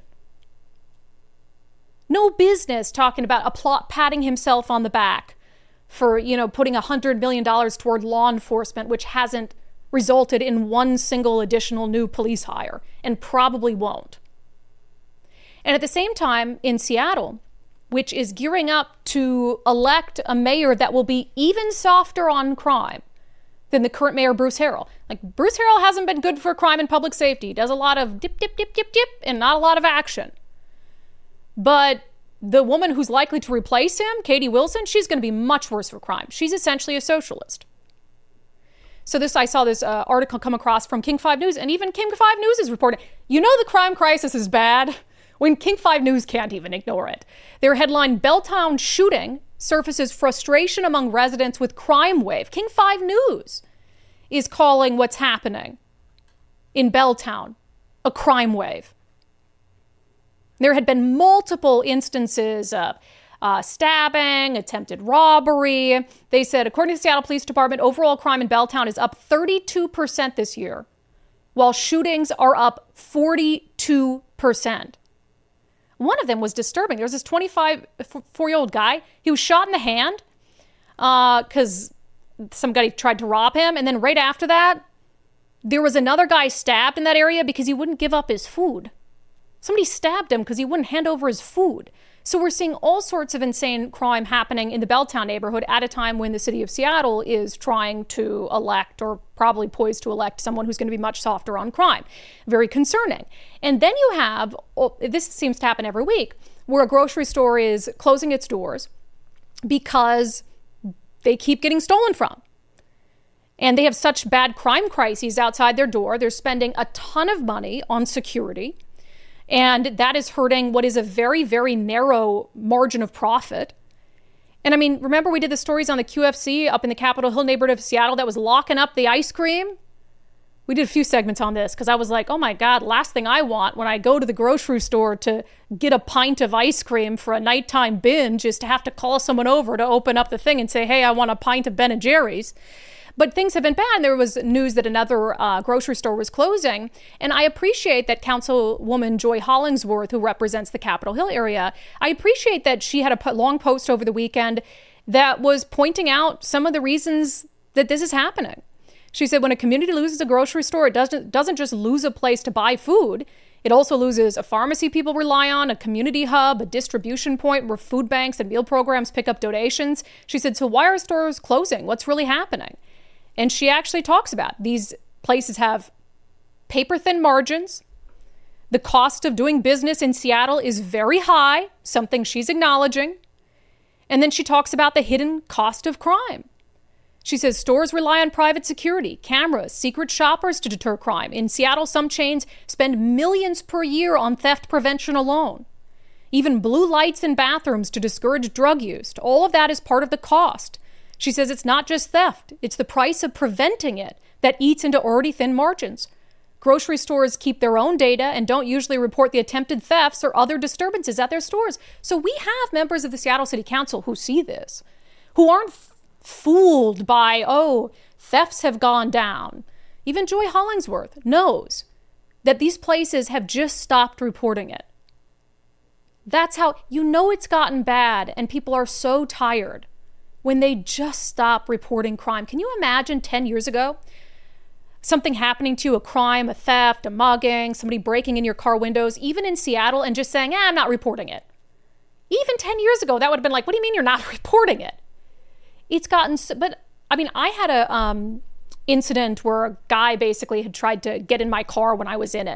No business talking about patting himself on the back for, putting $100 million toward law enforcement, which hasn't resulted in one single additional new police hire and probably won't. And at the same time, in Seattle, which is gearing up to elect a mayor that will be even softer on crime than the current mayor, Bruce Harrell. Like, Bruce Harrell hasn't been good for crime and public safety. He does a lot of dip, dip, dip, dip, dip, and not a lot of action. But the woman who's likely to replace him, Katie Wilson, she's going to be much worse for crime. She's essentially a socialist. So I saw this article come across from King 5 News, and even King 5 News is reporting, the crime crisis is bad when King 5 News can't even ignore it. Their headline, Belltown shooting surfaces frustration among residents with crime wave. King 5 News is calling what's happening in Belltown a crime wave. There had been multiple instances of stabbing, attempted robbery. They said, according to the Seattle Police Department, overall crime in Belltown is up 32% this year, while shootings are up 42%. One of them was disturbing. There was this 24-year-old guy. He was shot in the hand because somebody tried to rob him. And then right after that, There was another guy stabbed in that area because he wouldn't give up his food. Somebody stabbed him because he wouldn't hand over his food. So we're seeing all sorts of insane crime happening in the Belltown neighborhood at a time when the city of Seattle is trying to elect, or probably poised to elect, someone who's going to be much softer on crime. Very concerning. And then you have, this seems to happen every week, where a grocery store is closing its doors because they keep getting stolen from. And they have such bad crime crises outside their door. They're spending a ton of money on security. And that is hurting what is a very, very narrow margin of profit. And I mean, remember we did the stories on the QFC up in the Capitol Hill neighborhood of Seattle that was locking up the ice cream? We did a few segments on this because I was like, oh my God, last thing I want when I go to the grocery store to get a pint of ice cream for a nighttime binge is to have to call someone over to open up the thing and say, hey, I want a pint of Ben & Jerry's. But things have been bad. There was news that another grocery store was closing. And I appreciate that Councilwoman Joy Hollingsworth, who represents the Capitol Hill area, I appreciate that she had a long post over the weekend that was pointing out some of the reasons that this is happening. She said when a community loses a grocery store, it doesn't just lose a place to buy food. It also loses a pharmacy people rely on, a community hub, a distribution point where food banks and meal programs pick up donations. She said, so why are stores closing? What's really happening? And she actually talks about these places have paper-thin margins. The cost of doing business in Seattle is very high, something she's acknowledging. And then she talks about the hidden cost of crime. She says stores rely on private security, cameras, secret shoppers to deter crime. In Seattle, some chains spend millions per year on theft prevention alone. Even blue lights in bathrooms to discourage drug use. All of that is part of the cost. She says it's not just theft, it's the price of preventing it that eats into already thin margins. Grocery stores keep their own data and don't usually report the attempted thefts or other disturbances at their stores. So we have members of the Seattle City Council who see this, who aren't fooled by, oh, thefts have gone down. Even Joy Hollingsworth knows that these places have just stopped reporting it. That's how you know it's gotten bad and people are so tired when they just stop reporting crime. Can you imagine 10 years ago, something happening to you, a crime, a theft, a mugging, somebody breaking in your car windows, even in Seattle, and just saying, I'm not reporting it. Even 10 years ago, that would have been like, what do you mean you're not reporting it? It's gotten, but I mean, I had a incident where a guy basically had tried to get in my car when I was in it.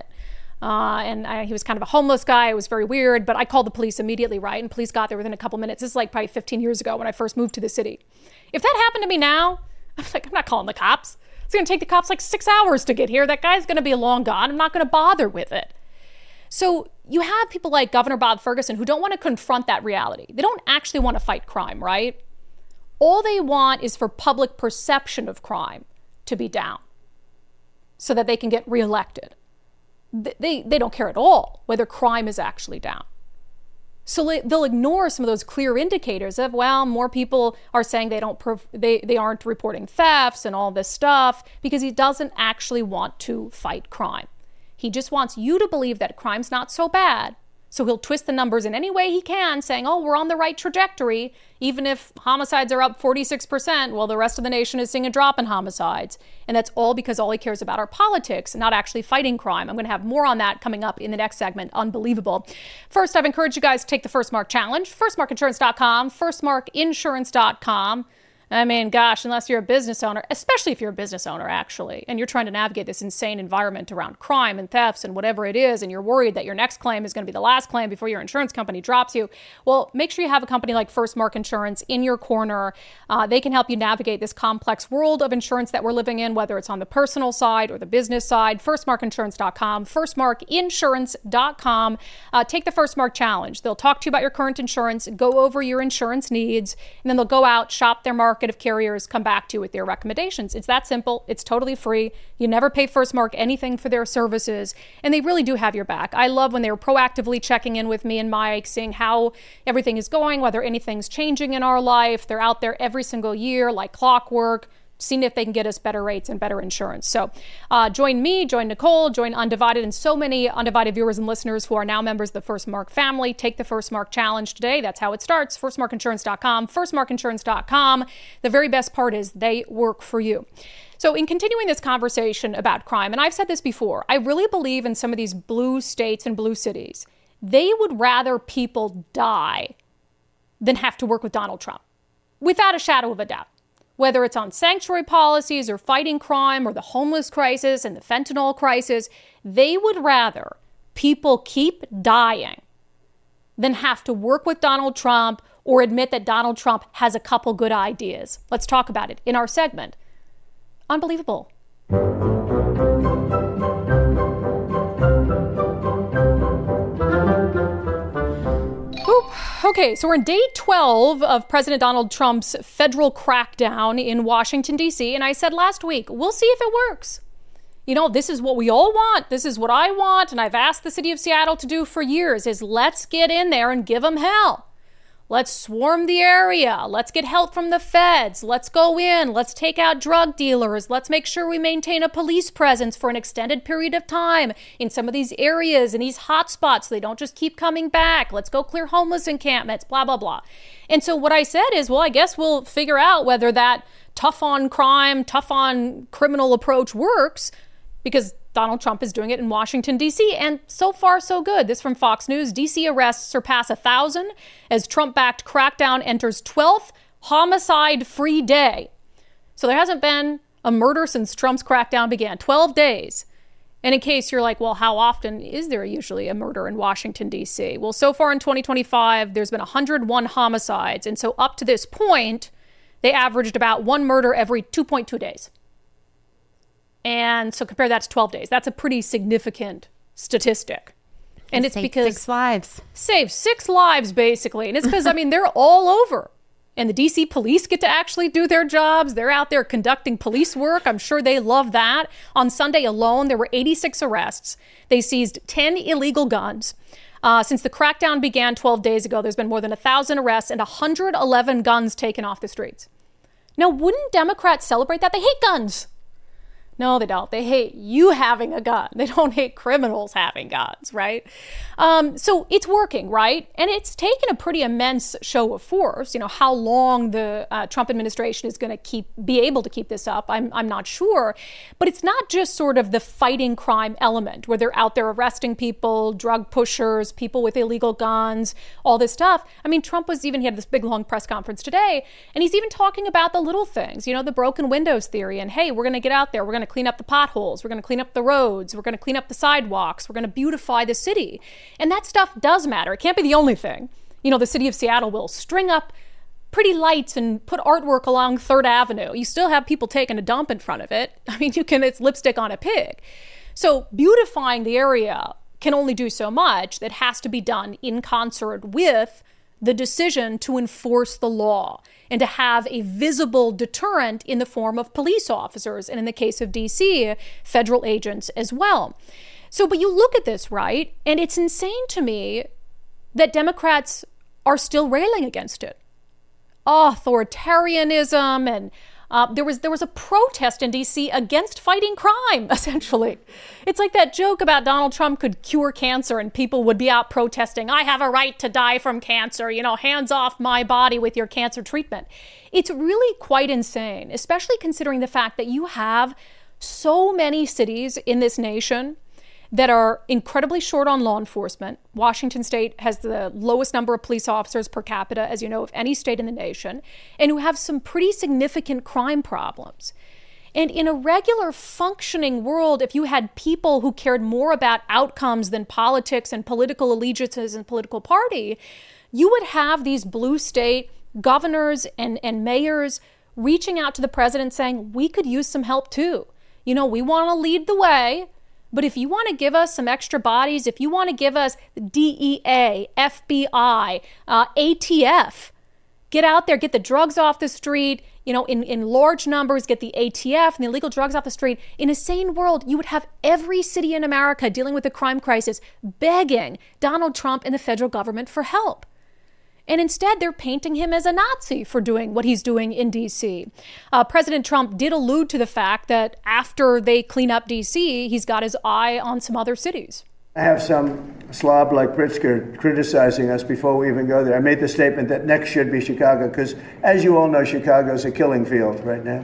He was kind of a homeless guy. It was very weird, but I called the police immediately, right? And police got there within a couple minutes. This is like probably 15 years ago when I first moved to the city. If that happened to me now, I'm like, I'm not calling the cops. It's going to take the cops like 6 hours to get here. That guy's going to be long gone. I'm not going to bother with it. So you have people like Governor Bob Ferguson who don't want to confront that reality. They don't actually want to fight crime, right? All they want is for public perception of crime to be down so that they can get reelected. They don't care at all whether crime is actually down. So they'll ignore some of those clear indicators of, well, more people are saying they aren't reporting thefts and all this stuff because he doesn't actually want to fight crime. He just wants you to believe that crime's not so bad. So he'll twist the numbers in any way he can, saying, oh, we're on the right trajectory. Even if homicides are up 46%, well, the rest of the nation is seeing a drop in homicides. And that's all because all he cares about are politics, not actually fighting crime. I'm going to have more on that coming up in the next segment. Unbelievable. First, I've encouraged you guys to take the First Mark Challenge. FirstMarkInsurance.com, FirstMarkInsurance.com. I mean, gosh, unless you're a business owner, especially if you're a business owner, actually, and you're trying to navigate this insane environment around crime and thefts and whatever it is, and you're worried that your next claim is going to be the last claim before your insurance company drops you, well, make sure you have a company like First Mark Insurance in your corner. They can help you navigate this complex world of insurance that we're living in, whether it's on the personal side or the business side. FirstMarkInsurance.com, FirstMarkInsurance.com. Take the First Mark Challenge. They'll talk to you about your current insurance, go over your insurance needs, and then they'll go out, shop their market of carriers, come back to you with their recommendations. It's that simple. It's totally free. You never pay First Mark anything for their services, and they really do have your back. I love when they're proactively checking in with me and Mike, seeing how everything is going, whether anything's changing in our life. They're out there every single year like clockwork, seeing if they can get us better rates and better insurance. So join me, join Nicole, join Undivided, and so many Undivided viewers and listeners who are now members of the First Mark family. Take the First Mark Challenge today. That's how it starts. FirstMarkInsurance.com, FirstMarkInsurance.com. The very best part is they work for you. So in continuing this conversation about crime, and I've said this before, I really believe in some of these blue states and blue cities, they would rather people die than have to work with Donald Trump, without a shadow of a doubt. Whether it's on sanctuary policies or fighting crime or the homeless crisis and the fentanyl crisis, they would rather people keep dying than have to work with Donald Trump or admit that Donald Trump has a couple good ideas. Let's talk about it in our segment. Unbelievable. Okay, so we're in day 12 of President Donald Trump's federal crackdown in Washington, D.C., and I said last week, we'll see if it works. You know, this is what we all want. This is what I want, and I've asked the city of Seattle to do for years, is let's get in there and give them hell. Let's swarm the area. Let's get help from the feds. Let's go in. Let's take out drug dealers. Let's make sure we maintain a police presence for an extended period of time in some of these areas, in these hot spots, so they don't just keep coming back. Let's go clear homeless encampments, blah, blah, blah. And so what I said is, well, I guess we'll figure out whether that tough on crime, tough on criminal approach works, because Donald Trump is doing it in Washington, D.C., and so far, so good. This from Fox News. D.C. arrests surpass 1,000 as Trump-backed crackdown enters 12th homicide-free day. So there hasn't been a murder since Trump's crackdown began. 12 days. And in case you're like, well, how often is there usually a murder in Washington, D.C.? Well, so far in 2025, there's been 101 homicides. And so up to this point, they averaged about one murder every 2.2 days. And so compare that to 12 days. That's a pretty significant statistic. And it's because
6 lives.
Save 6 lives, basically. And it's because, I mean, they're all over. And the DC police get to actually do their jobs. They're out there conducting police work. I'm sure they love that. On Sunday alone, there were 86 arrests. They seized 10 illegal guns. Since the crackdown began 12 days ago, there's been more than 1,000 arrests and 111 guns taken off the streets. Now, wouldn't Democrats celebrate that? They hate guns. No, they don't. They hate you having a gun. They don't hate criminals having guns, right? So it's working, right? And it's taken a pretty immense show of force. You know, how long the Trump administration is going to be able to keep this up, I'm not sure. But it's not just sort of the fighting crime element where they're out there arresting people, drug pushers, people with illegal guns, all this stuff. I mean, Trump he had this big long press conference today, and he's even talking about the little things, you know, the broken windows theory. And hey, we're going to get out there. We're going to clean up the potholes. We're going to clean up the roads. We're going to clean up the sidewalks. We're going to beautify the city. And that stuff does matter. It can't be the only thing. You know, the city of Seattle will string up pretty lights and put artwork along 3rd Avenue. You still have people taking a dump in front of it. I mean, it's lipstick on a pig. So beautifying the area can only do so much. That has to be done in concert with the decision to enforce the law and to have a visible deterrent in the form of police officers, and in the case of DC, federal agents as well. So, but you look at this, right, and it's insane to me that Democrats are still railing against it. Authoritarianism, and there was a protest in D.C. against fighting crime, essentially. It's like that joke about Donald Trump could cure cancer and people would be out protesting, I have a right to die from cancer, you know, hands off my body with your cancer treatment. It's really quite insane, especially considering the fact that you have so many cities in this nation that are incredibly short on law enforcement. Washington state has the lowest number of police officers per capita, as you know, of any state in the nation, and who have some pretty significant crime problems. And in a regular functioning world, if you had people who cared more about outcomes than politics and political allegiances and political party, you would have these blue state governors and mayors reaching out to the president saying, we could use some help too. You know, we want to lead the way. But if you want to give us some extra bodies, if you want to give us DEA, FBI, ATF, get out there, get the drugs off the street, you know, in large numbers, get the ATF and the illegal drugs off the street. In a sane world, you would have every city in America dealing with a crime crisis begging Donald Trump and the federal government for help. And instead, they're painting him as a Nazi for doing what he's doing in D.C. President Trump did allude to the fact that after they clean up D.C., he's got his eye on some other cities.
I have some slob like Pritzker criticizing us before we even go there. I made the statement that next should be Chicago because, as you all know, Chicago's a killing field right now.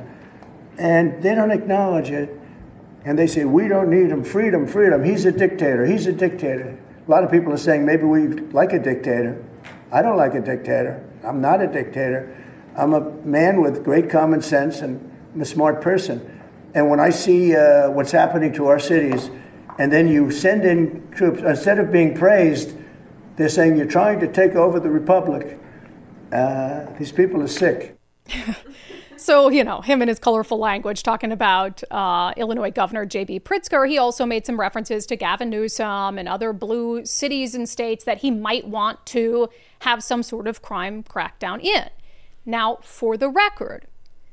And they don't acknowledge it. And they say, we don't need him. Freedom, freedom. He's a dictator. He's a dictator. A lot of people are saying maybe we like a dictator. I don't like a dictator. I'm not a dictator. I'm a man with great common sense and I'm a smart person. And when I see what's happening to our cities, and then you send in troops, instead of being praised, they're saying you're trying to take over the republic. These people are sick.
So, him and his colorful language talking about Illinois Governor J.B. Pritzker. He also made some references to Gavin Newsom and other blue cities and states that he might want to have some sort of crime crackdown in. Now, for the record,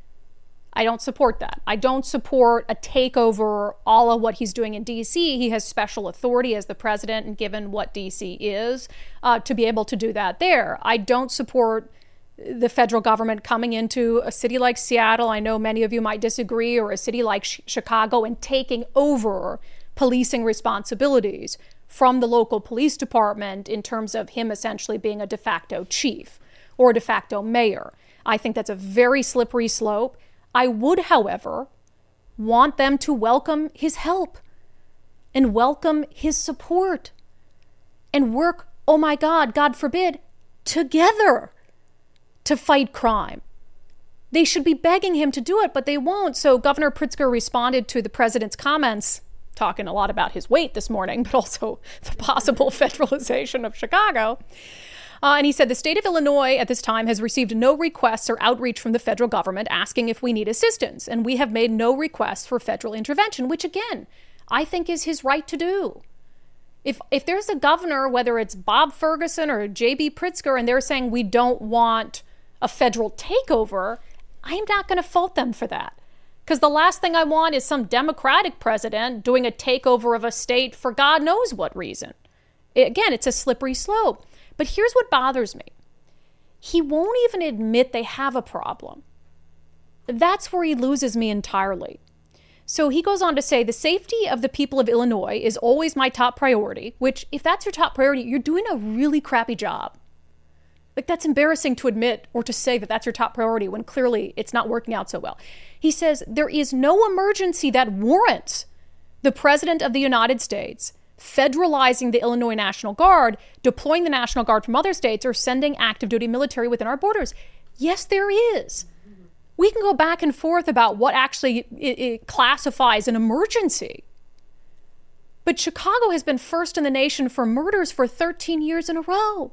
I don't support that. I don't support a takeover all of what he's doing in D.C. He has special authority as the president, and given what D.C. is, to be able to do that there. I don't support the federal government coming into a city like Seattle, I know many of you might disagree, or a city like Chicago, and taking over policing responsibilities from the local police department in terms of him essentially being a de facto chief or a de facto mayor. I think that's a very slippery slope. I would, however, want them to welcome his help and welcome his support and work, oh my God, God forbid, together to fight crime. They should be begging him to do it, but they won't. So Governor Pritzker responded to the president's comments, talking a lot about his weight this morning, but also the possible federalization of Chicago. And he said the state of Illinois at this time has received no requests or outreach from the federal government asking if we need assistance. And we have made no requests for federal intervention, which again, I think is his right to do. If there's a governor, whether it's Bob Ferguson or J.B. Pritzker, and they're saying we don't want a federal takeover, I'm not going to fault them for that. Because the last thing I want is some Democratic president doing a takeover of a state for God knows what reason. Again, it's a slippery slope. But here's what bothers me. He won't even admit they have a problem. That's where he loses me entirely. So he goes on to say, the safety of the people of Illinois is always my top priority, which if that's your top priority, you're doing a really crappy job. Like, that's embarrassing to admit or to say that that's your top priority when clearly it's not working out so well. He says there is no emergency that warrants the President of the United States federalizing the Illinois National Guard, deploying the National Guard from other states, or sending active duty military within our borders. Yes, there is. We can go back and forth about what actually it classifies an emergency. But Chicago has been first in the nation for murders for 13 years in a row.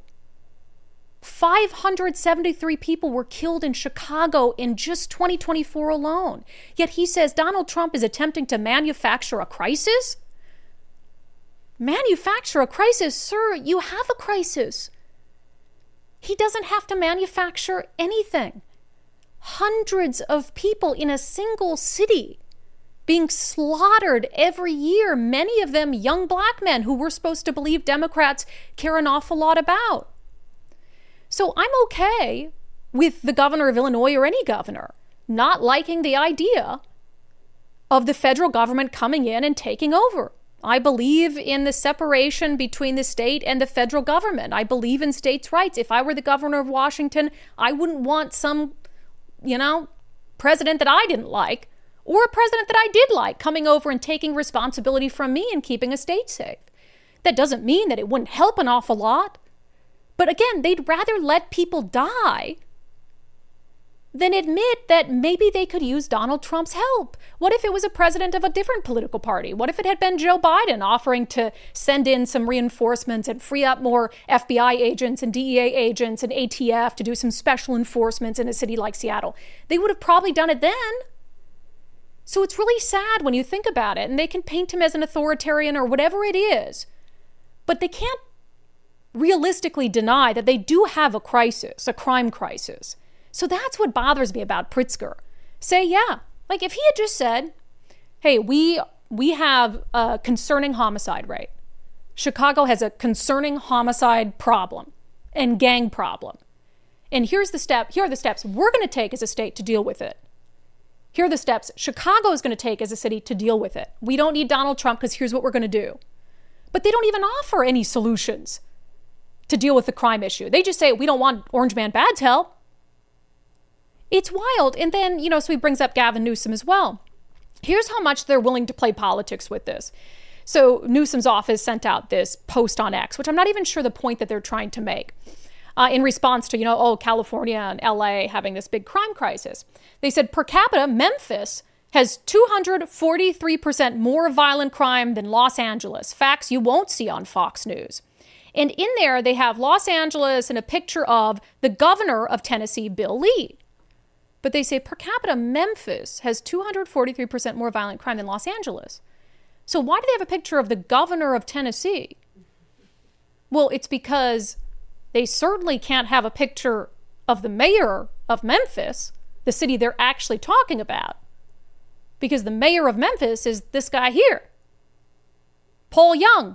573 people were killed in Chicago in just 2024 alone. Yet he says Donald Trump is attempting to manufacture a crisis? Manufacture a crisis? Sir, you have a crisis. He doesn't have to manufacture anything. Hundreds of people in a single city being slaughtered every year, many of them young black men who we're supposed to believe Democrats care an awful lot about. So I'm okay with the governor of Illinois or any governor not liking the idea of the federal government coming in and taking over. I believe in the separation between the state and the federal government. I believe in states' rights. If I were the governor of Washington, I wouldn't want some, president that I didn't like or a president that I did like coming over and taking responsibility from me and keeping a state safe. That doesn't mean that it wouldn't help an awful lot. But again, they'd rather let people die than admit that maybe they could use Donald Trump's help. What if it was a president of a different political party? What if it had been Joe Biden offering to send in some reinforcements and free up more FBI agents and DEA agents and ATF to do some special enforcements in a city like Seattle? They would have probably done it then. So it's really sad when you think about it, and they can paint him as an authoritarian or whatever it is, but they can't realistically deny that they do have a crisis, a crime crisis. So that's what bothers me about Pritzker. Say, yeah, like if he had just said, hey, we have a concerning homicide rate. Chicago has a concerning homicide problem and gang problem. And here are the steps we're going to take as a state to deal with it. Here are the steps Chicago is going to take as a city to deal with it. We don't need Donald Trump because here's what we're going to do. But they don't even offer any solutions to deal with the crime issue. They just say, we don't want Orange Man Bad Tell. It's wild. And then, so he brings up Gavin Newsom as well. Here's how much they're willing to play politics with this. So Newsom's office sent out this post on X, which I'm not even sure the point that they're trying to make. In response to, California and LA having this big crime crisis. They said per capita, Memphis has 243% more violent crime than Los Angeles. Facts you won't see on Fox News. And in there, they have Los Angeles and a picture of the governor of Tennessee, Bill Lee. But they say per capita, Memphis has 243% more violent crime than Los Angeles. So why do they have a picture of the governor of Tennessee? Well, it's because they certainly can't have a picture of the mayor of Memphis, the city they're actually talking about, because the mayor of Memphis is this guy here, Paul Young,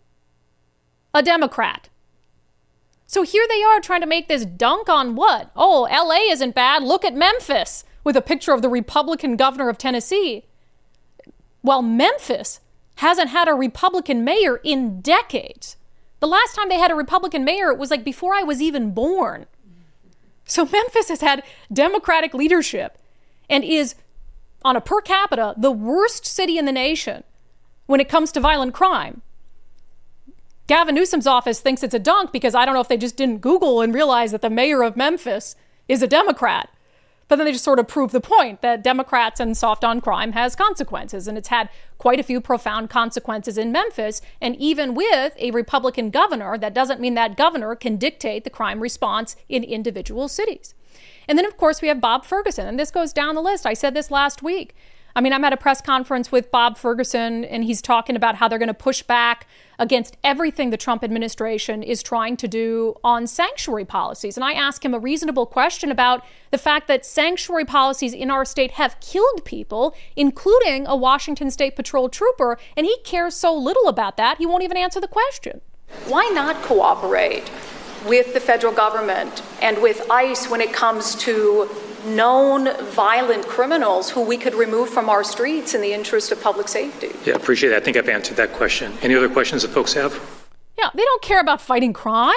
a Democrat. So here they are trying to make this dunk on what? Oh, LA isn't bad. Look at Memphis with a picture of the Republican governor of Tennessee. While Memphis hasn't had a Republican mayor in decades. The last time they had a Republican mayor, it was like before I was even born. So Memphis has had Democratic leadership and is, on a per capita, the worst city in the nation when it comes to violent crime. Gavin Newsom's office thinks it's a dunk because I don't know if they just didn't Google and realize that the mayor of Memphis is a Democrat. But then they just sort of prove the point that Democrats and soft on crime has consequences. And it's had quite a few profound consequences in Memphis. And even with a Republican governor, that doesn't mean that governor can dictate the crime response in individual cities. And then, of course, we have Bob Ferguson. And this goes down the list. I said this last week. I'm at a press conference with Bob Ferguson, and he's talking about how they're going to push back against everything the Trump administration is trying to do on sanctuary policies. And I asked him a reasonable question about the fact that sanctuary policies in our state have killed people, including a Washington State Patrol trooper, and he cares so little about that, he won't even answer the question.
Why not cooperate with the federal government and with ICE when it comes to known violent criminals who we could remove from our streets in the interest of public safety?
Yeah, appreciate that. I think I've answered that question. Any other questions that folks have?
Yeah, they don't care about fighting crime.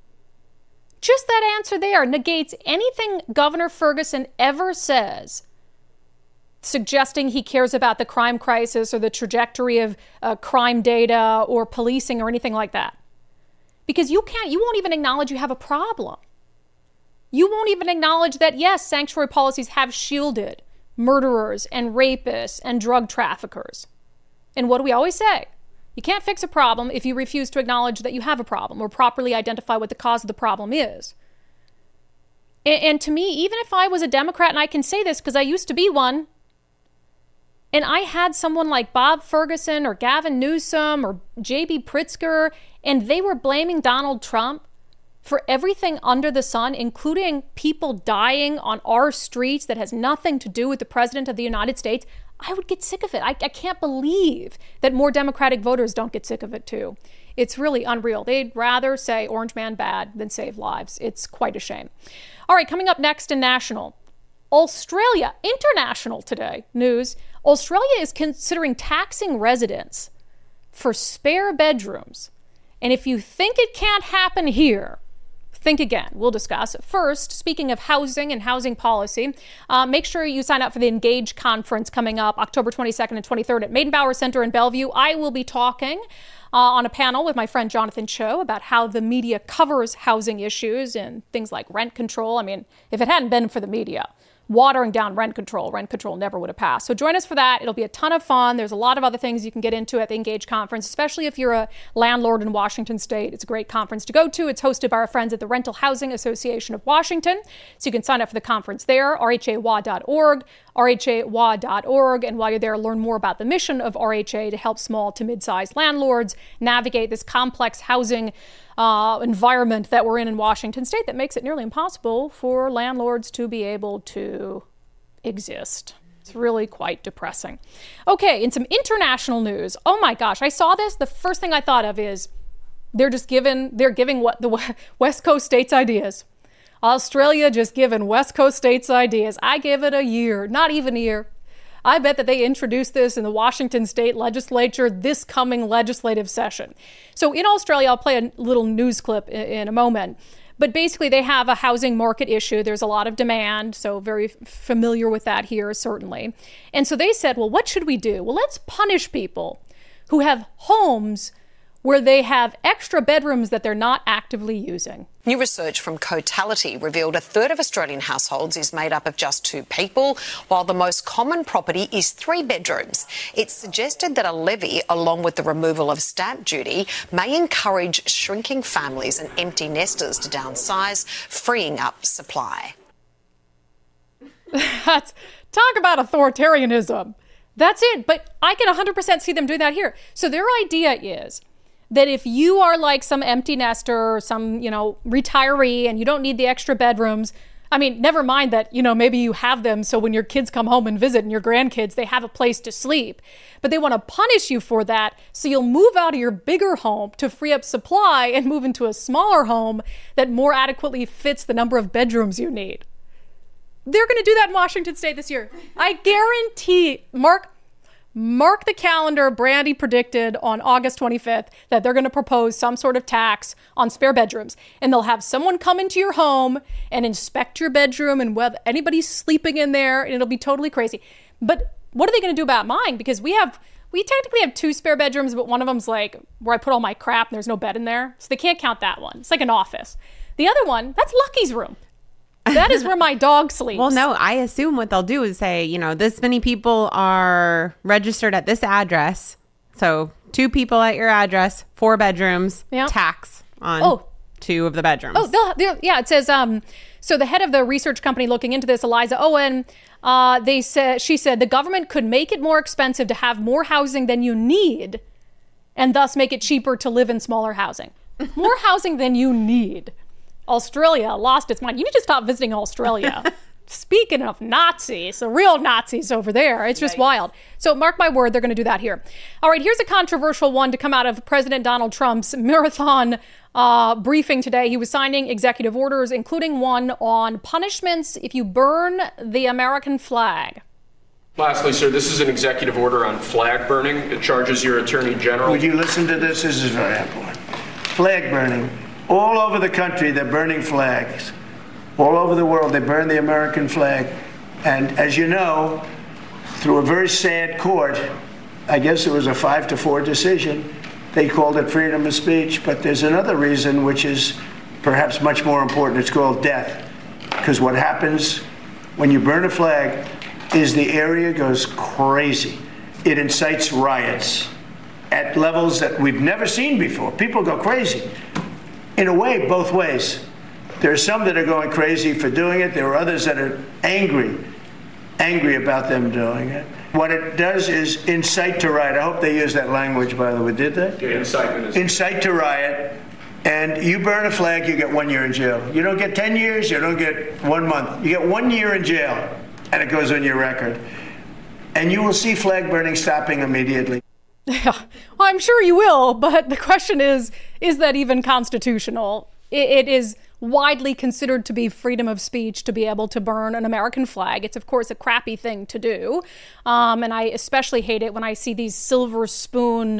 Just that answer there negates anything Governor Ferguson ever says, suggesting he cares about the crime crisis or the trajectory of crime data or policing or anything like that. Because you won't even acknowledge you have a problem. You won't even acknowledge that, yes, sanctuary policies have shielded murderers and rapists and drug traffickers. And what do we always say? You can't fix a problem if you refuse to acknowledge that you have a problem or properly identify what the cause of the problem is. And to me, even if I was a Democrat, and I can say this because I used to be one, and I had someone like Bob Ferguson or Gavin Newsom or J.B. Pritzker, and they were blaming Donald Trump for everything under the sun, including people dying on our streets that has nothing to do with the president of the United States, I would get sick of it. I can't believe that more Democratic voters don't get sick of it too. It's really unreal. They'd rather say Orange Man bad than save lives. It's quite a shame. All right, coming up next in national, Australia, international today news. Australia is considering taxing residents for spare bedrooms. And if you think it can't happen here, think again. We'll discuss. First, speaking of housing and housing policy, make sure you sign up for the Engage conference coming up October 22nd and 23rd at Meydenbauer Center in Bellevue. I will be talking on a panel with my friend Jonathan Cho about how the media covers housing issues and things like rent control. I mean, if it hadn't been for the media watering down rent control never would have passed. So join us for that. It'll be a ton of fun. There's a lot of other things you can get into at the Engage conference, especially if you're a landlord in Washington State. It's a great conference to go to. It's hosted by our friends at the Rental Housing Association of Washington. So you can sign up for the conference there, rhawa.org, rhawa.org. And while you're there, learn more about the mission of RHA to help small to mid-sized landlords navigate this complex housing environment that we're in Washington State that makes it nearly impossible for landlords to be able to exist. It's really quite depressing. Okay, in some international news, oh my gosh, I saw this. The first thing I thought of is they're giving what the West Coast states ideas. Australia just giving West Coast states ideas. I give it a year, not even a year. I bet that they introduce this in the Washington state legislature this coming legislative session. So in Australia, I'll play a little news clip in a moment. But basically, they have a housing market issue. There's a lot of demand, so very familiar with that here, certainly. And so they said, well, what should we do? Well, let's punish people who have homes where they have extra bedrooms that they're not actively using.
New research from Cotality revealed a third of Australian households is made up of just 2 people, while the most common property is 3 bedrooms. It suggested that a levy, along with the removal of stamp duty, may encourage shrinking families and empty nesters to downsize, freeing up supply.
Talk about authoritarianism. That's it. But I can 100% see them doing that here. So their idea is that if you are like some empty nester or some, retiree and you don't need the extra bedrooms, I mean, never mind that, maybe you have them so when your kids come home and visit and your grandkids, they have a place to sleep. But they want to punish you for that, so you'll move out of your bigger home to free up supply and move into a smaller home that more adequately fits the number of bedrooms you need. They're going to do that in Washington state this year. I guarantee, Mark the calendar. Brandy predicted on August 25th that they're going to propose some sort of tax on spare bedrooms. And they'll have someone come into your home and inspect your bedroom and whether anybody's sleeping in there, and it'll be totally crazy. But what are they going to do about mine? Because we technically have 2 spare bedrooms, but one of them's like where I put all my crap and there's no bed in there. So they can't count that one. It's like an office. The other one, that's Lucky's room. That is where my dog sleeps.
Well, no, I assume what they'll do is say, this many people are registered at this address. So 2 people at your address, 4 bedrooms, tax on 2 of the bedrooms.
It says, so the head of the research company looking into this, Eliza Owen, she said the government could make it more expensive to have more housing than you need and thus make it cheaper to live in smaller housing. More housing than you need. Australia lost its mind. You need to stop visiting Australia. Speaking of Nazis, the real Nazis over there, it's just wild. So mark my word, they're going to do that here. All right, here's a controversial one to come out of President Donald Trump's marathon briefing today. He was signing executive orders, including one on punishments if you burn the American flag.
Lastly, sir, this is an executive order on flag burning. It charges your attorney general.
Would you listen to this? This is very important. Flag burning. All over the country, they're burning flags. All over the world, they burn the American flag. And as you know, through a very sad court, I guess it was a 5-4 decision, they called it freedom of speech. But there's another reason, which is perhaps much more important. It's called death. Because what happens when you burn a flag is the area goes crazy. It incites riots at levels that we've never seen before. People go crazy. In a way, both ways. There are some that are going crazy for doing it. There are others that are angry about them doing it. What it does is incite to riot. I hope they used that language, by the way. Did they?
Yeah, incitement is...
Incite to riot. And you burn a flag, you get 1 year in jail. You don't get 10 years, you don't get 1 month. You get 1 year in jail, and it goes on your record. And you will see flag burning stopping immediately.
Yeah, well, I'm sure you will, but the question is that even constitutional? It is widely considered to be freedom of speech to be able to burn an American flag. It's, of course, a crappy thing to do. And I especially hate it when I see these silver spoon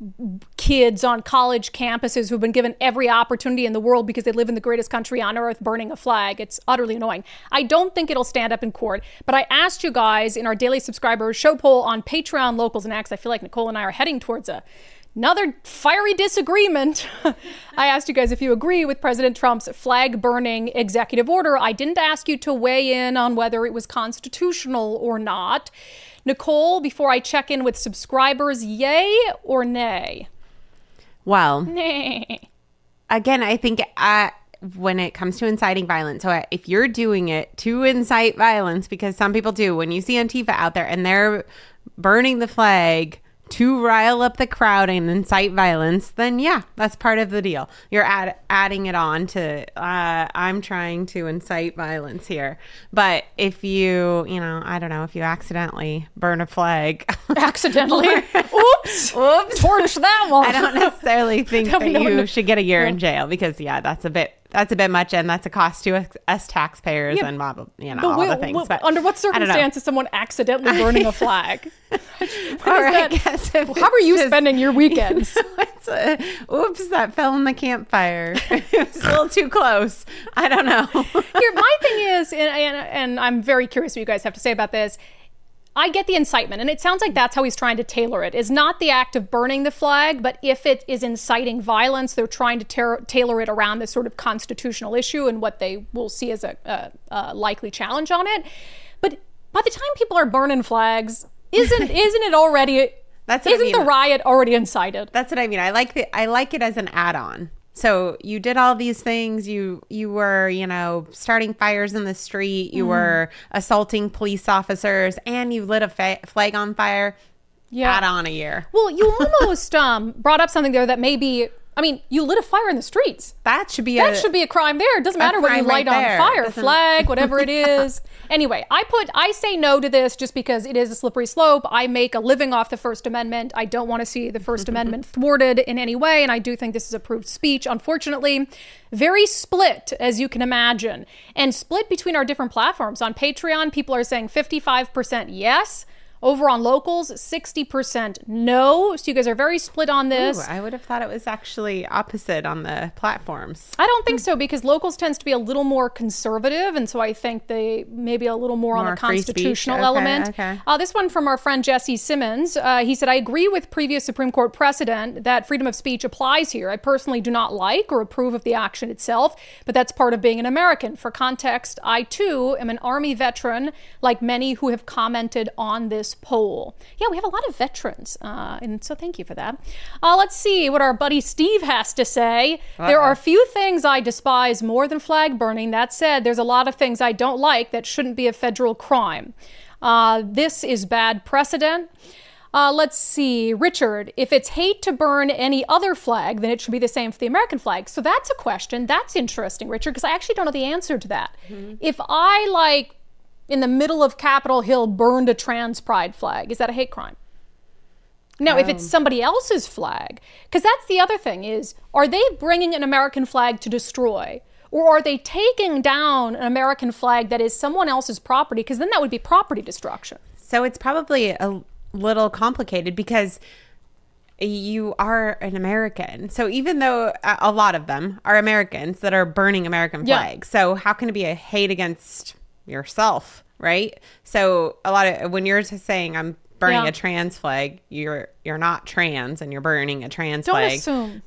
kids on college campuses who've been given every opportunity in the world because they live in the greatest country on earth burning a flag. It's utterly annoying. I don't think it'll stand up in court, but I asked you guys in our daily subscribers show poll on Patreon Locals and Acts. I feel like Nicole and I are heading towards another fiery disagreement. I asked you guys if you agree with President Trump's flag burning executive order. I didn't ask you to weigh in on whether it was constitutional or not. Nicole, before I check in with subscribers, yay or nay?
Well,
nay.
Again, I think when it comes to inciting violence, so if you're doing it to incite violence, because some people do, when you see Antifa out there and they're burning the flag to rile up the crowd and incite violence, then yeah, that's part of the deal. You're adding it on to, I'm trying to incite violence here. But if you if you accidentally burn a flag.
Accidentally? Oops. Torch that one.
I don't necessarily think that you should get a year in jail because, yeah, that's a bit that's a bit much, and that's a cost to us taxpayers and all the things. But
under what circumstances is someone accidentally burning a flag? How are you spending your weekends?
Oops, that fell in the campfire. It was a little too close. I don't know.
My thing is, and I'm very curious what you guys have to say about this. I get the incitement, and it sounds like that's how he's trying to tailor it. Is not the act of burning the flag, but if it is inciting violence, they're trying to tailor it around this sort of constitutional issue and what they will see as a likely challenge on it. But by the time people are burning flags, isn't it already? Isn't the riot already incited?
That's what I mean. I like it as an add-on. So you did all these things. You were, starting fires in the street. You were assaulting police officers, and you lit a flag on fire. Yeah. Add on a year.
Well, you almost brought up something there that maybe. I mean, you lit a fire in the streets.
That should be
a crime there. It doesn't matter what you light on fire, flag, whatever it is. Anyway, I say no to this just because it is a slippery slope. I make a living off the First Amendment. I don't want to see the First Amendment thwarted in any way. And I do think this is approved speech. Unfortunately, very split, as you can imagine, and split between our different platforms. On Patreon, people are saying 55% yes. Over on Locals, 60% no. So you guys are very split on this.
Ooh, I would have thought it was actually opposite on the platforms.
I don't think so, because Locals tends to be a little more conservative, and so I think they maybe a little more on the constitutional element. Okay. This one from our friend Jesse Simmons. He said, I agree with previous Supreme Court precedent that freedom of speech applies here. I personally do not like or approve of the action itself, but that's part of being an American. For context, I too am an Army veteran, like many who have commented on this poll. Yeah, we have a lot of veterans, and so thank you for that. Let's see what our buddy Steve has to say. There are few things I despise more than flag burning. That said, there's a lot of things I don't like that shouldn't be a federal crime. This is bad precedent. Let's see. Richard, if it's hate to burn any other flag, then it should be the same for the American flag. So that's a question. That's interesting, Richard, because I actually don't know the answer to that. If I, in the middle of Capitol Hill, burned a trans pride flag, is that a hate crime? Now, if it's somebody else's flag, because that's the other thing is, are they bringing an American flag to destroy? Or are they taking down an American flag that is someone else's property? Because then that would be property destruction.
So it's probably a little complicated because you are an American. So even though a lot of them are Americans that are burning American flags, so how can it be a hate against yourself, right? So a lot of when you're saying I'm burning a trans flag, you're not trans and you're burning a trans flag.
Don't assume.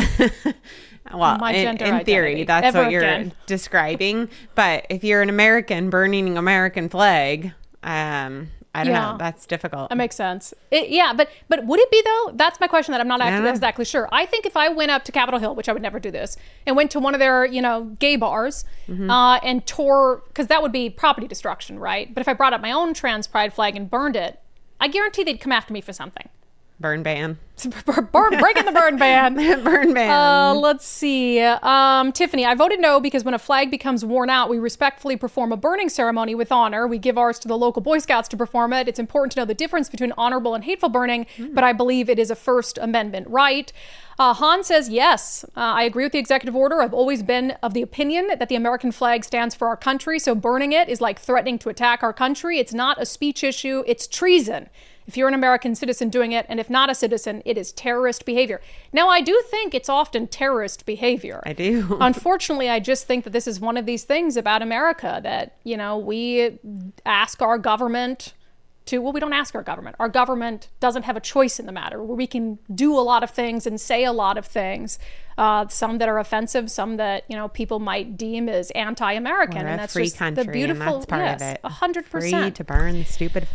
Well, in theory, that's what you're describing. But if you're an American burning an American flag, I don't know. That's difficult.
That makes sense. But would it be though? That's my question that I'm not exactly sure. I think if I went up to Capitol Hill, which I would never do this, and went to one of their, gay bars and tore, because that would be property destruction, right? But if I brought up my own trans pride flag and burned it, I guarantee they'd come after me for something.
Burn ban.
Breaking the burn ban.
Burn ban.
Let's see. Tiffany, I voted no because when a flag becomes worn out, we respectfully perform a burning ceremony with honor. We give ours to the local Boy Scouts to perform it. It's important to know the difference between honorable and hateful burning, but I believe it is a First Amendment right. Han says, yes, I agree with the executive order. I've always been of the opinion that the American flag stands for our country, so burning it is like threatening to attack our country. It's not a speech issue. It's treason. If you're an American citizen doing it, and if not a citizen, it is terrorist behavior. Now, I do think it's often terrorist behavior.
I do.
Unfortunately, I just think that this is one of these things about America that, we ask our government to, we don't ask our government. Our government doesn't have a choice in the matter, where we can do a lot of things and say a lot of things, some that are offensive, some that, people might deem as anti-American.
We're
and that's
free
just
country,
the beautiful,
and that's part of it.
100%.
Free to burn stupid,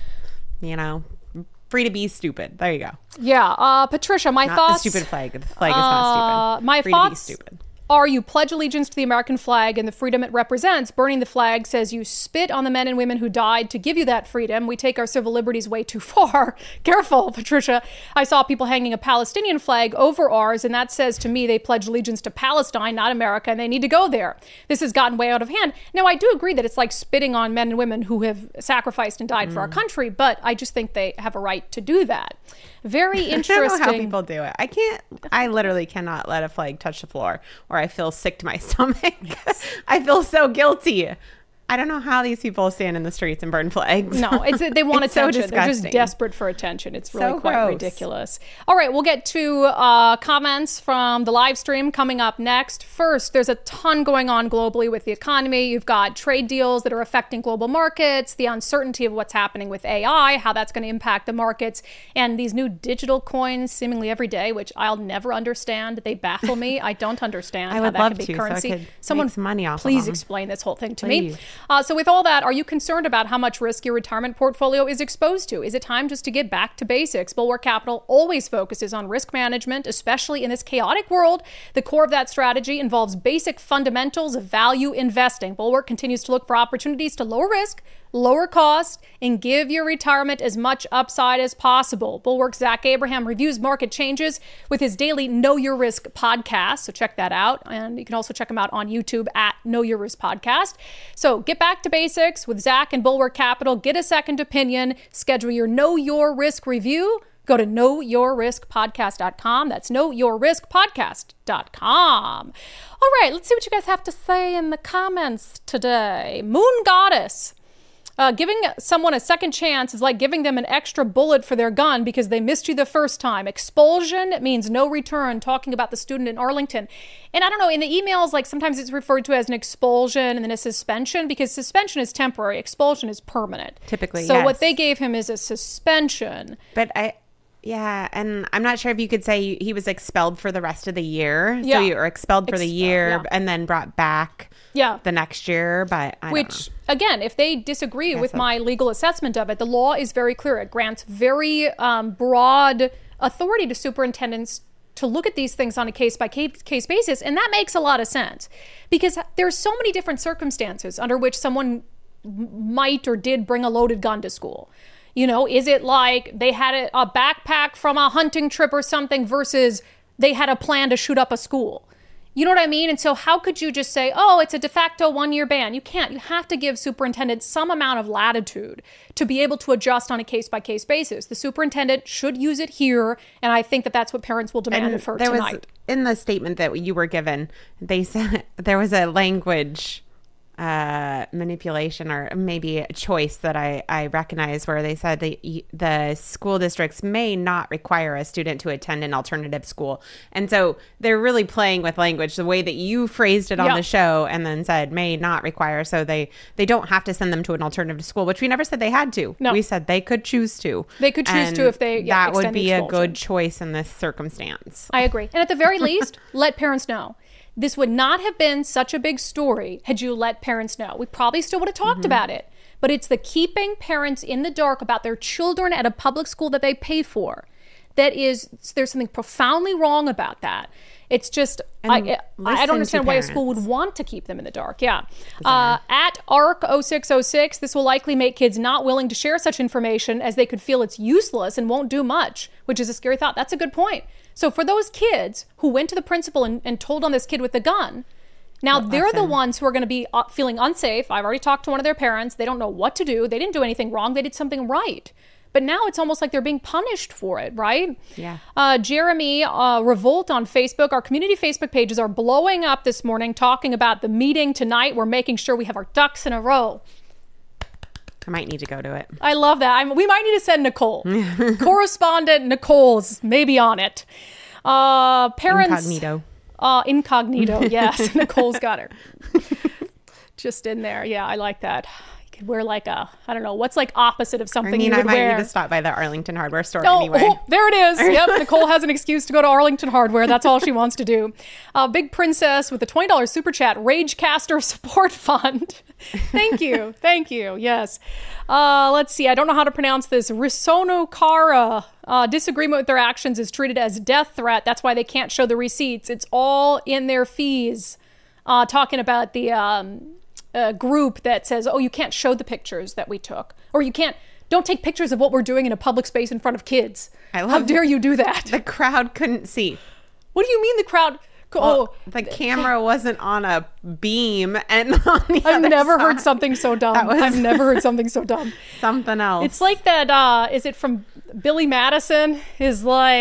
free to be stupid. There you go.
Yeah. Patricia, my
not
thoughts.
The stupid flag. The flag is not stupid.
My
free
thoughts
to be stupid.
Are you pledge allegiance to the American flag and the freedom it represents. Burning the flag says you spit on the men and women who died to give you that freedom. We take our civil liberties way too far. Careful, Patricia. I saw people hanging a Palestinian flag over ours, and that says to me they pledge allegiance to Palestine, not America, and they need to go there. This has gotten way out of hand. Now, I do agree that it's like spitting on men and women who have sacrificed and died for our country, but I just think they have a right to do that. Very interesting.
I don't know how people do it. I literally cannot let a flag touch the floor, or I feel sick to my stomach. I feel so guilty. I don't know how these people stand in the streets and burn flags.
No, they want
It's so
attention. They're just
disgusting.
desperate for attention. It's really
So
quite
gross.
ridiculous. All right, we'll get to comments from the live stream coming up next. First, there's a ton going on globally with the economy. You've got trade deals that are affecting global markets, the uncertainty of what's happening with AI, how that's going to impact the markets, and these new digital coins seemingly every day, which I'll never understand. They baffle me. I don't understand
I
how
would
that
love
can be
to, so I
currency.
could
Someone
make some money off of
please
them.
explain this whole thing to me.
Please.
So with all that, are you concerned about how much risk your retirement portfolio is exposed to? Is it time just to get back to basics? Bulwark Capital always focuses on risk management, especially in this chaotic world. The core of that strategy involves basic fundamentals of value investing. Bulwark continues to look for opportunities to lower risk, lower cost, and give your retirement as much upside as possible. Bulwark's Zach Abraham reviews market changes with his daily Know Your Risk podcast. So check that out. And you can also check him out on YouTube at Know Your Risk Podcast. So get back to basics with Zach and Bulwark Capital. Get a second opinion. Schedule your Know Your Risk review. Go to knowyourriskpodcast.com. That's knowyourriskpodcast.com. All right, let's see what you guys have to say in the comments today. Moon Goddess. Giving someone a second chance is like giving them an extra bullet for their gun because they missed you the first time. Expulsion means no return, talking about the student in Arlington. And I don't know, in the emails, like sometimes it's referred to as an expulsion and then a suspension because suspension is temporary, expulsion is permanent.
Typically,
So
yes.
what they gave him is a suspension.
But yeah, and I'm not sure if you could say he was expelled for the rest of the year.
Yeah.
So you were expelled for the year
yeah.
and then brought back the next year. But I don't know.
Again, if they disagree with my legal assessment of it, the law is very clear. It grants very broad authority to superintendents to look at these things on a case-by-case basis. And that makes a lot of sense because there's so many different circumstances under which someone might or did bring a loaded gun to school. You know, is it like they had a backpack from a hunting trip or something versus they had a plan to shoot up a school? You know what I mean? And so how could you just say, oh, it's a de facto 1-year ban? You can't. You have to give superintendents some amount of latitude to be able to adjust on a case-by-case basis. The superintendent should use it here, and I think that that's what parents will demand for tonight.
Was, in the statement that you were given, they said there was a language manipulation or maybe a choice that I recognize where they said that the school districts may not require a student to attend an alternative school. And so they're really playing with language, the way that you phrased it on the show and then said may not require. So they don't have to send them to an alternative school, which we never said they had to. No. We said they could choose to.
They could choose to if they
that would
extend
be
the
a
expulsion.
good choice in this circumstance.
I agree. And at the very least, let parents know. This would not have been such a big story had you let parents know. We probably still would have talked about it. But it's the keeping parents in the dark about their children at a public school that they pay for. There's something profoundly wrong about that. It's just, I don't understand why a school would want to keep them in the dark. Yeah. At ARC0606, this will likely make kids not willing to share such information as they could feel it's useless and won't do much, which is a scary thought. That's a good point. So for those kids who went to the principal and told on this kid with the gun, now they're the ones who are going to be feeling unsafe. I've already talked to one of their parents. They don't know what to do. They didn't do anything wrong. They did something right. But now it's almost like they're being punished for it, right?
Yeah.
Jeremy, Revolt on Facebook. Our community Facebook pages are blowing up this morning talking about the meeting tonight. We're making sure we have our ducks in a row.
I might need to go to it.
I love that. We might need to send Nicole. Correspondent Nicole's maybe on it. Parents.
Incognito.
Incognito, yes. Nicole's got her. Just in there. Yeah, I like that. You could wear like I don't know, what's like opposite of something you would
I might
wear.
need to stop by the Arlington Hardware store anyway.
Oh, there it is. Yep, Nicole has an excuse to go to Arlington Hardware. That's all she wants to do. Big Princess with a $20 super chat, Ragecaster Support Fund. Thank you. Thank you. Yes. Let's see. I don't know how to pronounce this. Risonokara. Disagreement with their actions is treated as death threat. That's why they can't show the receipts. It's all in their fees. Talking about the group that says, oh, you can't show the pictures that we took. Or don't take pictures of what we're doing in a public space in front of kids. How dare you do that?
The crowd couldn't see.
What do you mean the crowd?
Well, the camera wasn't on a beam and on the
I've
other
never
side.
heard something so dumb. I've never heard something so dumb.
Something else.
It's like that, is it from Billy Madison? Is like,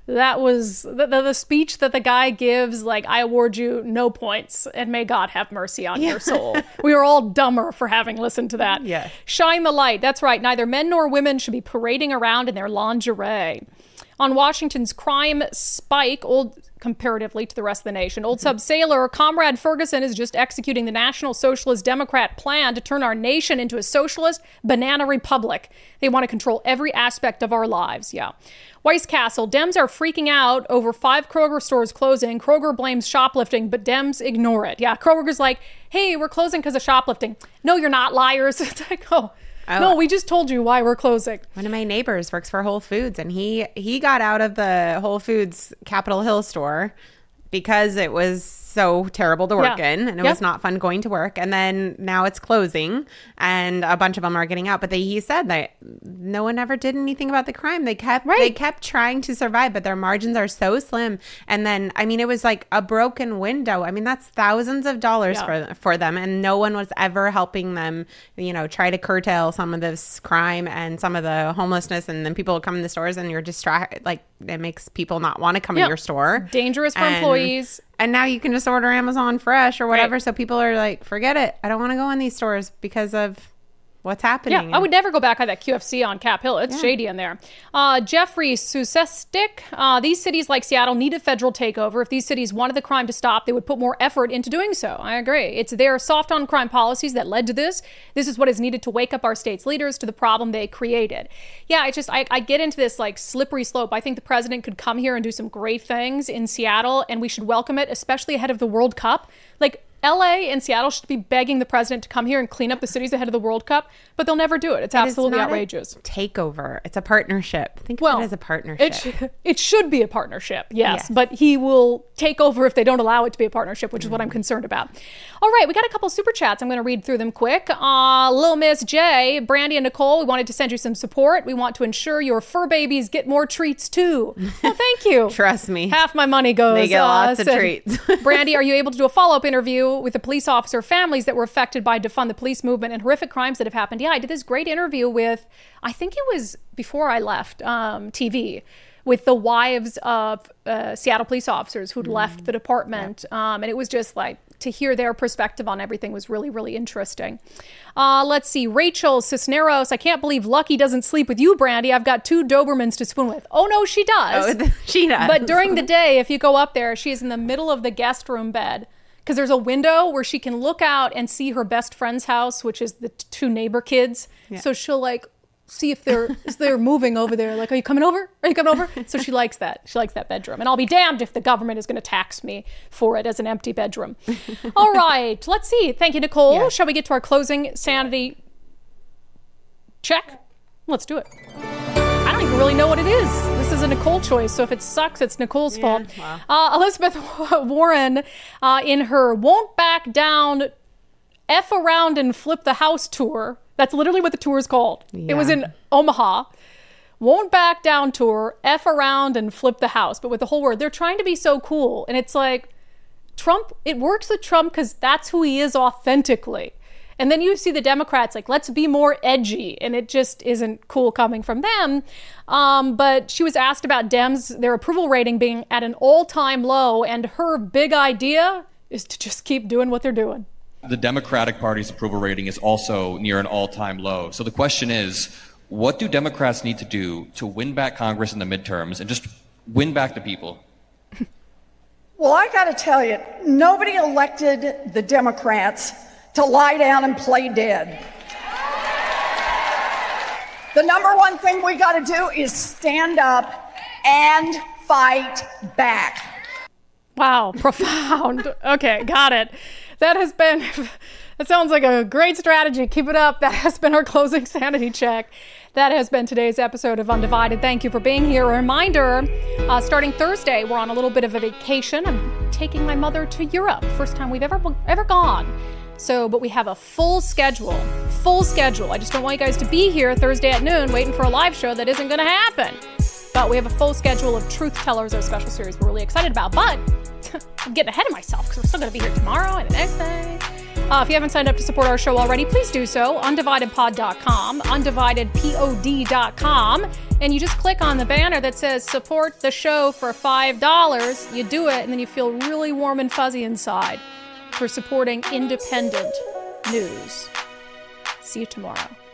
That was the speech that the guy gives, like, I award you no points and may God have mercy on your soul. We were all dumber for having listened to that.
Yeah.
Shine the light. That's right. Neither men nor women should be parading around in their lingerie. On Washington's crime spike, comparatively to the rest of the nation, old sub-sailor Comrade Ferguson is just executing the National Socialist Democrat plan to turn our nation into a socialist banana republic. They want to control every aspect of our lives. Yeah. Weiss Castle, Dems are freaking out over 5 Kroger stores closing. Kroger blames shoplifting, but Dems ignore it. Yeah, Kroger's like, hey, we're closing because of shoplifting. No, you're not, liars. It's like, no, we just told you why we're closing.
One of my neighbors works for Whole Foods, and he got out of the Whole Foods Capitol Hill store because it was so terrible to work in, and it was not fun going to work. And then now it's closing, and a bunch of them are getting out. But he said that no one ever did anything about the crime. They kept trying to survive, but their margins are so slim. And then, I mean, it was like a broken window. I mean, that's thousands of dollars for them, and no one was ever helping them, try to curtail some of this crime and some of the homelessness. And then people come in the stores, and you're distracted. Like, it makes people not want to come in your store.
It's dangerous for employees.
And now you can just order Amazon Fresh or whatever. Right. So people are like, forget it. I don't want to go in these stores because of what's happening.
Yeah, I would never go back on that QFC on Cap Hill. It's shady in there. Jeffrey Susestic, these cities like Seattle need a federal takeover. If these cities wanted the crime to stop, they would put more effort into doing so. I agree. It's their soft on crime policies that led to this. This is what is needed to wake up our state's leaders to the problem they created. Yeah, it's just, I get into this like slippery slope. I think the president could come here and do some great things in Seattle, and we should welcome it, especially ahead of the World Cup. Like, LA and Seattle should be begging the president to come here and clean up the cities ahead of the World Cup, but they'll never do it. It's absolutely outrageous.
Takeover. It's a partnership. Think of it as a partnership.
It should be a partnership, yes, but he will take over if they don't allow it to be a partnership, which is what I'm concerned about. All right, we got a couple super chats. I'm going to read through them quick. Lil Miss J, Brandy and Nicole, we wanted to send you some support. We want to ensure your fur babies get more treats too. Well, thank you.
Trust me.
Half my money goes.
They get lots of treats.
Brandy, are you able to do a follow-up interview with the police officer families that were affected by defund the police movement and horrific crimes that have happened? Yeah, I did this great interview with, I think it was before I left TV, with the wives of Seattle police officers who'd left the department. And it was just like, to hear their perspective on everything was really, really interesting. Let's see. Rachel Cisneros, I can't believe Lucky doesn't sleep with you, Brandy. I've got 2 Dobermans to spoon with. Oh, no, she does.
Oh, she does.
But during the day, if you go up there, she's in the middle of the guest room bed, because there's a window where she can look out and see her best friend's house, which is the 2 neighbor kids. Yeah. So she'll like see if they're moving over there. Like, are you coming over? Are you coming over? So she likes that. She likes that bedroom. And I'll be damned if the government is going to tax me for it as an empty bedroom. All right. Let's see. Thank you, Nicole. Yeah. Shall we get to our closing sanity check? Let's do it. I don't even really know what it is. This is a Nicole choice, so if it sucks, it's Nicole's fault. Wow. Elizabeth Warren, in her Won't Back Down, F Around and Flip the House tour, that's literally what the tour is called. Yeah. It was in Omaha. Won't Back Down tour, F Around and Flip the House, but with the whole word. They're trying to be so cool, and it's like, Trump, it works with Trump because that's who he is authentically. And then you see the Democrats like, let's be more edgy. And it just isn't cool coming from them. But she was asked about Dems, their approval rating being at an all-time low. And her big idea is to just keep doing what they're doing.
The Democratic Party's approval rating is also near an all-time low. So the question is, what do Democrats need to do to win back Congress in the midterms and just win back the people?
Well, I got to tell you, nobody elected the Democrats to lie down and play dead. The number one thing we got to do is stand up and fight back.
Wow, profound. Okay, got it. That sounds like a great strategy. Keep it up. That has been our closing sanity check. That has been today's episode of Undivided. Thank you for being here. A reminder, starting Thursday, we're on a little bit of a vacation. I'm taking my mother to Europe. First time we've ever gone. But we have a full schedule. I just don't want you guys to be here Thursday at noon waiting for a live show that isn't going to happen. But we have a full schedule of Truth Tellers, our special series we're really excited about. But I'm getting ahead of myself because we're still going to be here tomorrow and the next day. If you haven't signed up to support our show already, please do so. UndividedPod.com, UndividedPod.com, and you just click on the banner that says support the show for $5. You do it, and then you feel really warm and fuzzy inside for supporting independent news. See you tomorrow.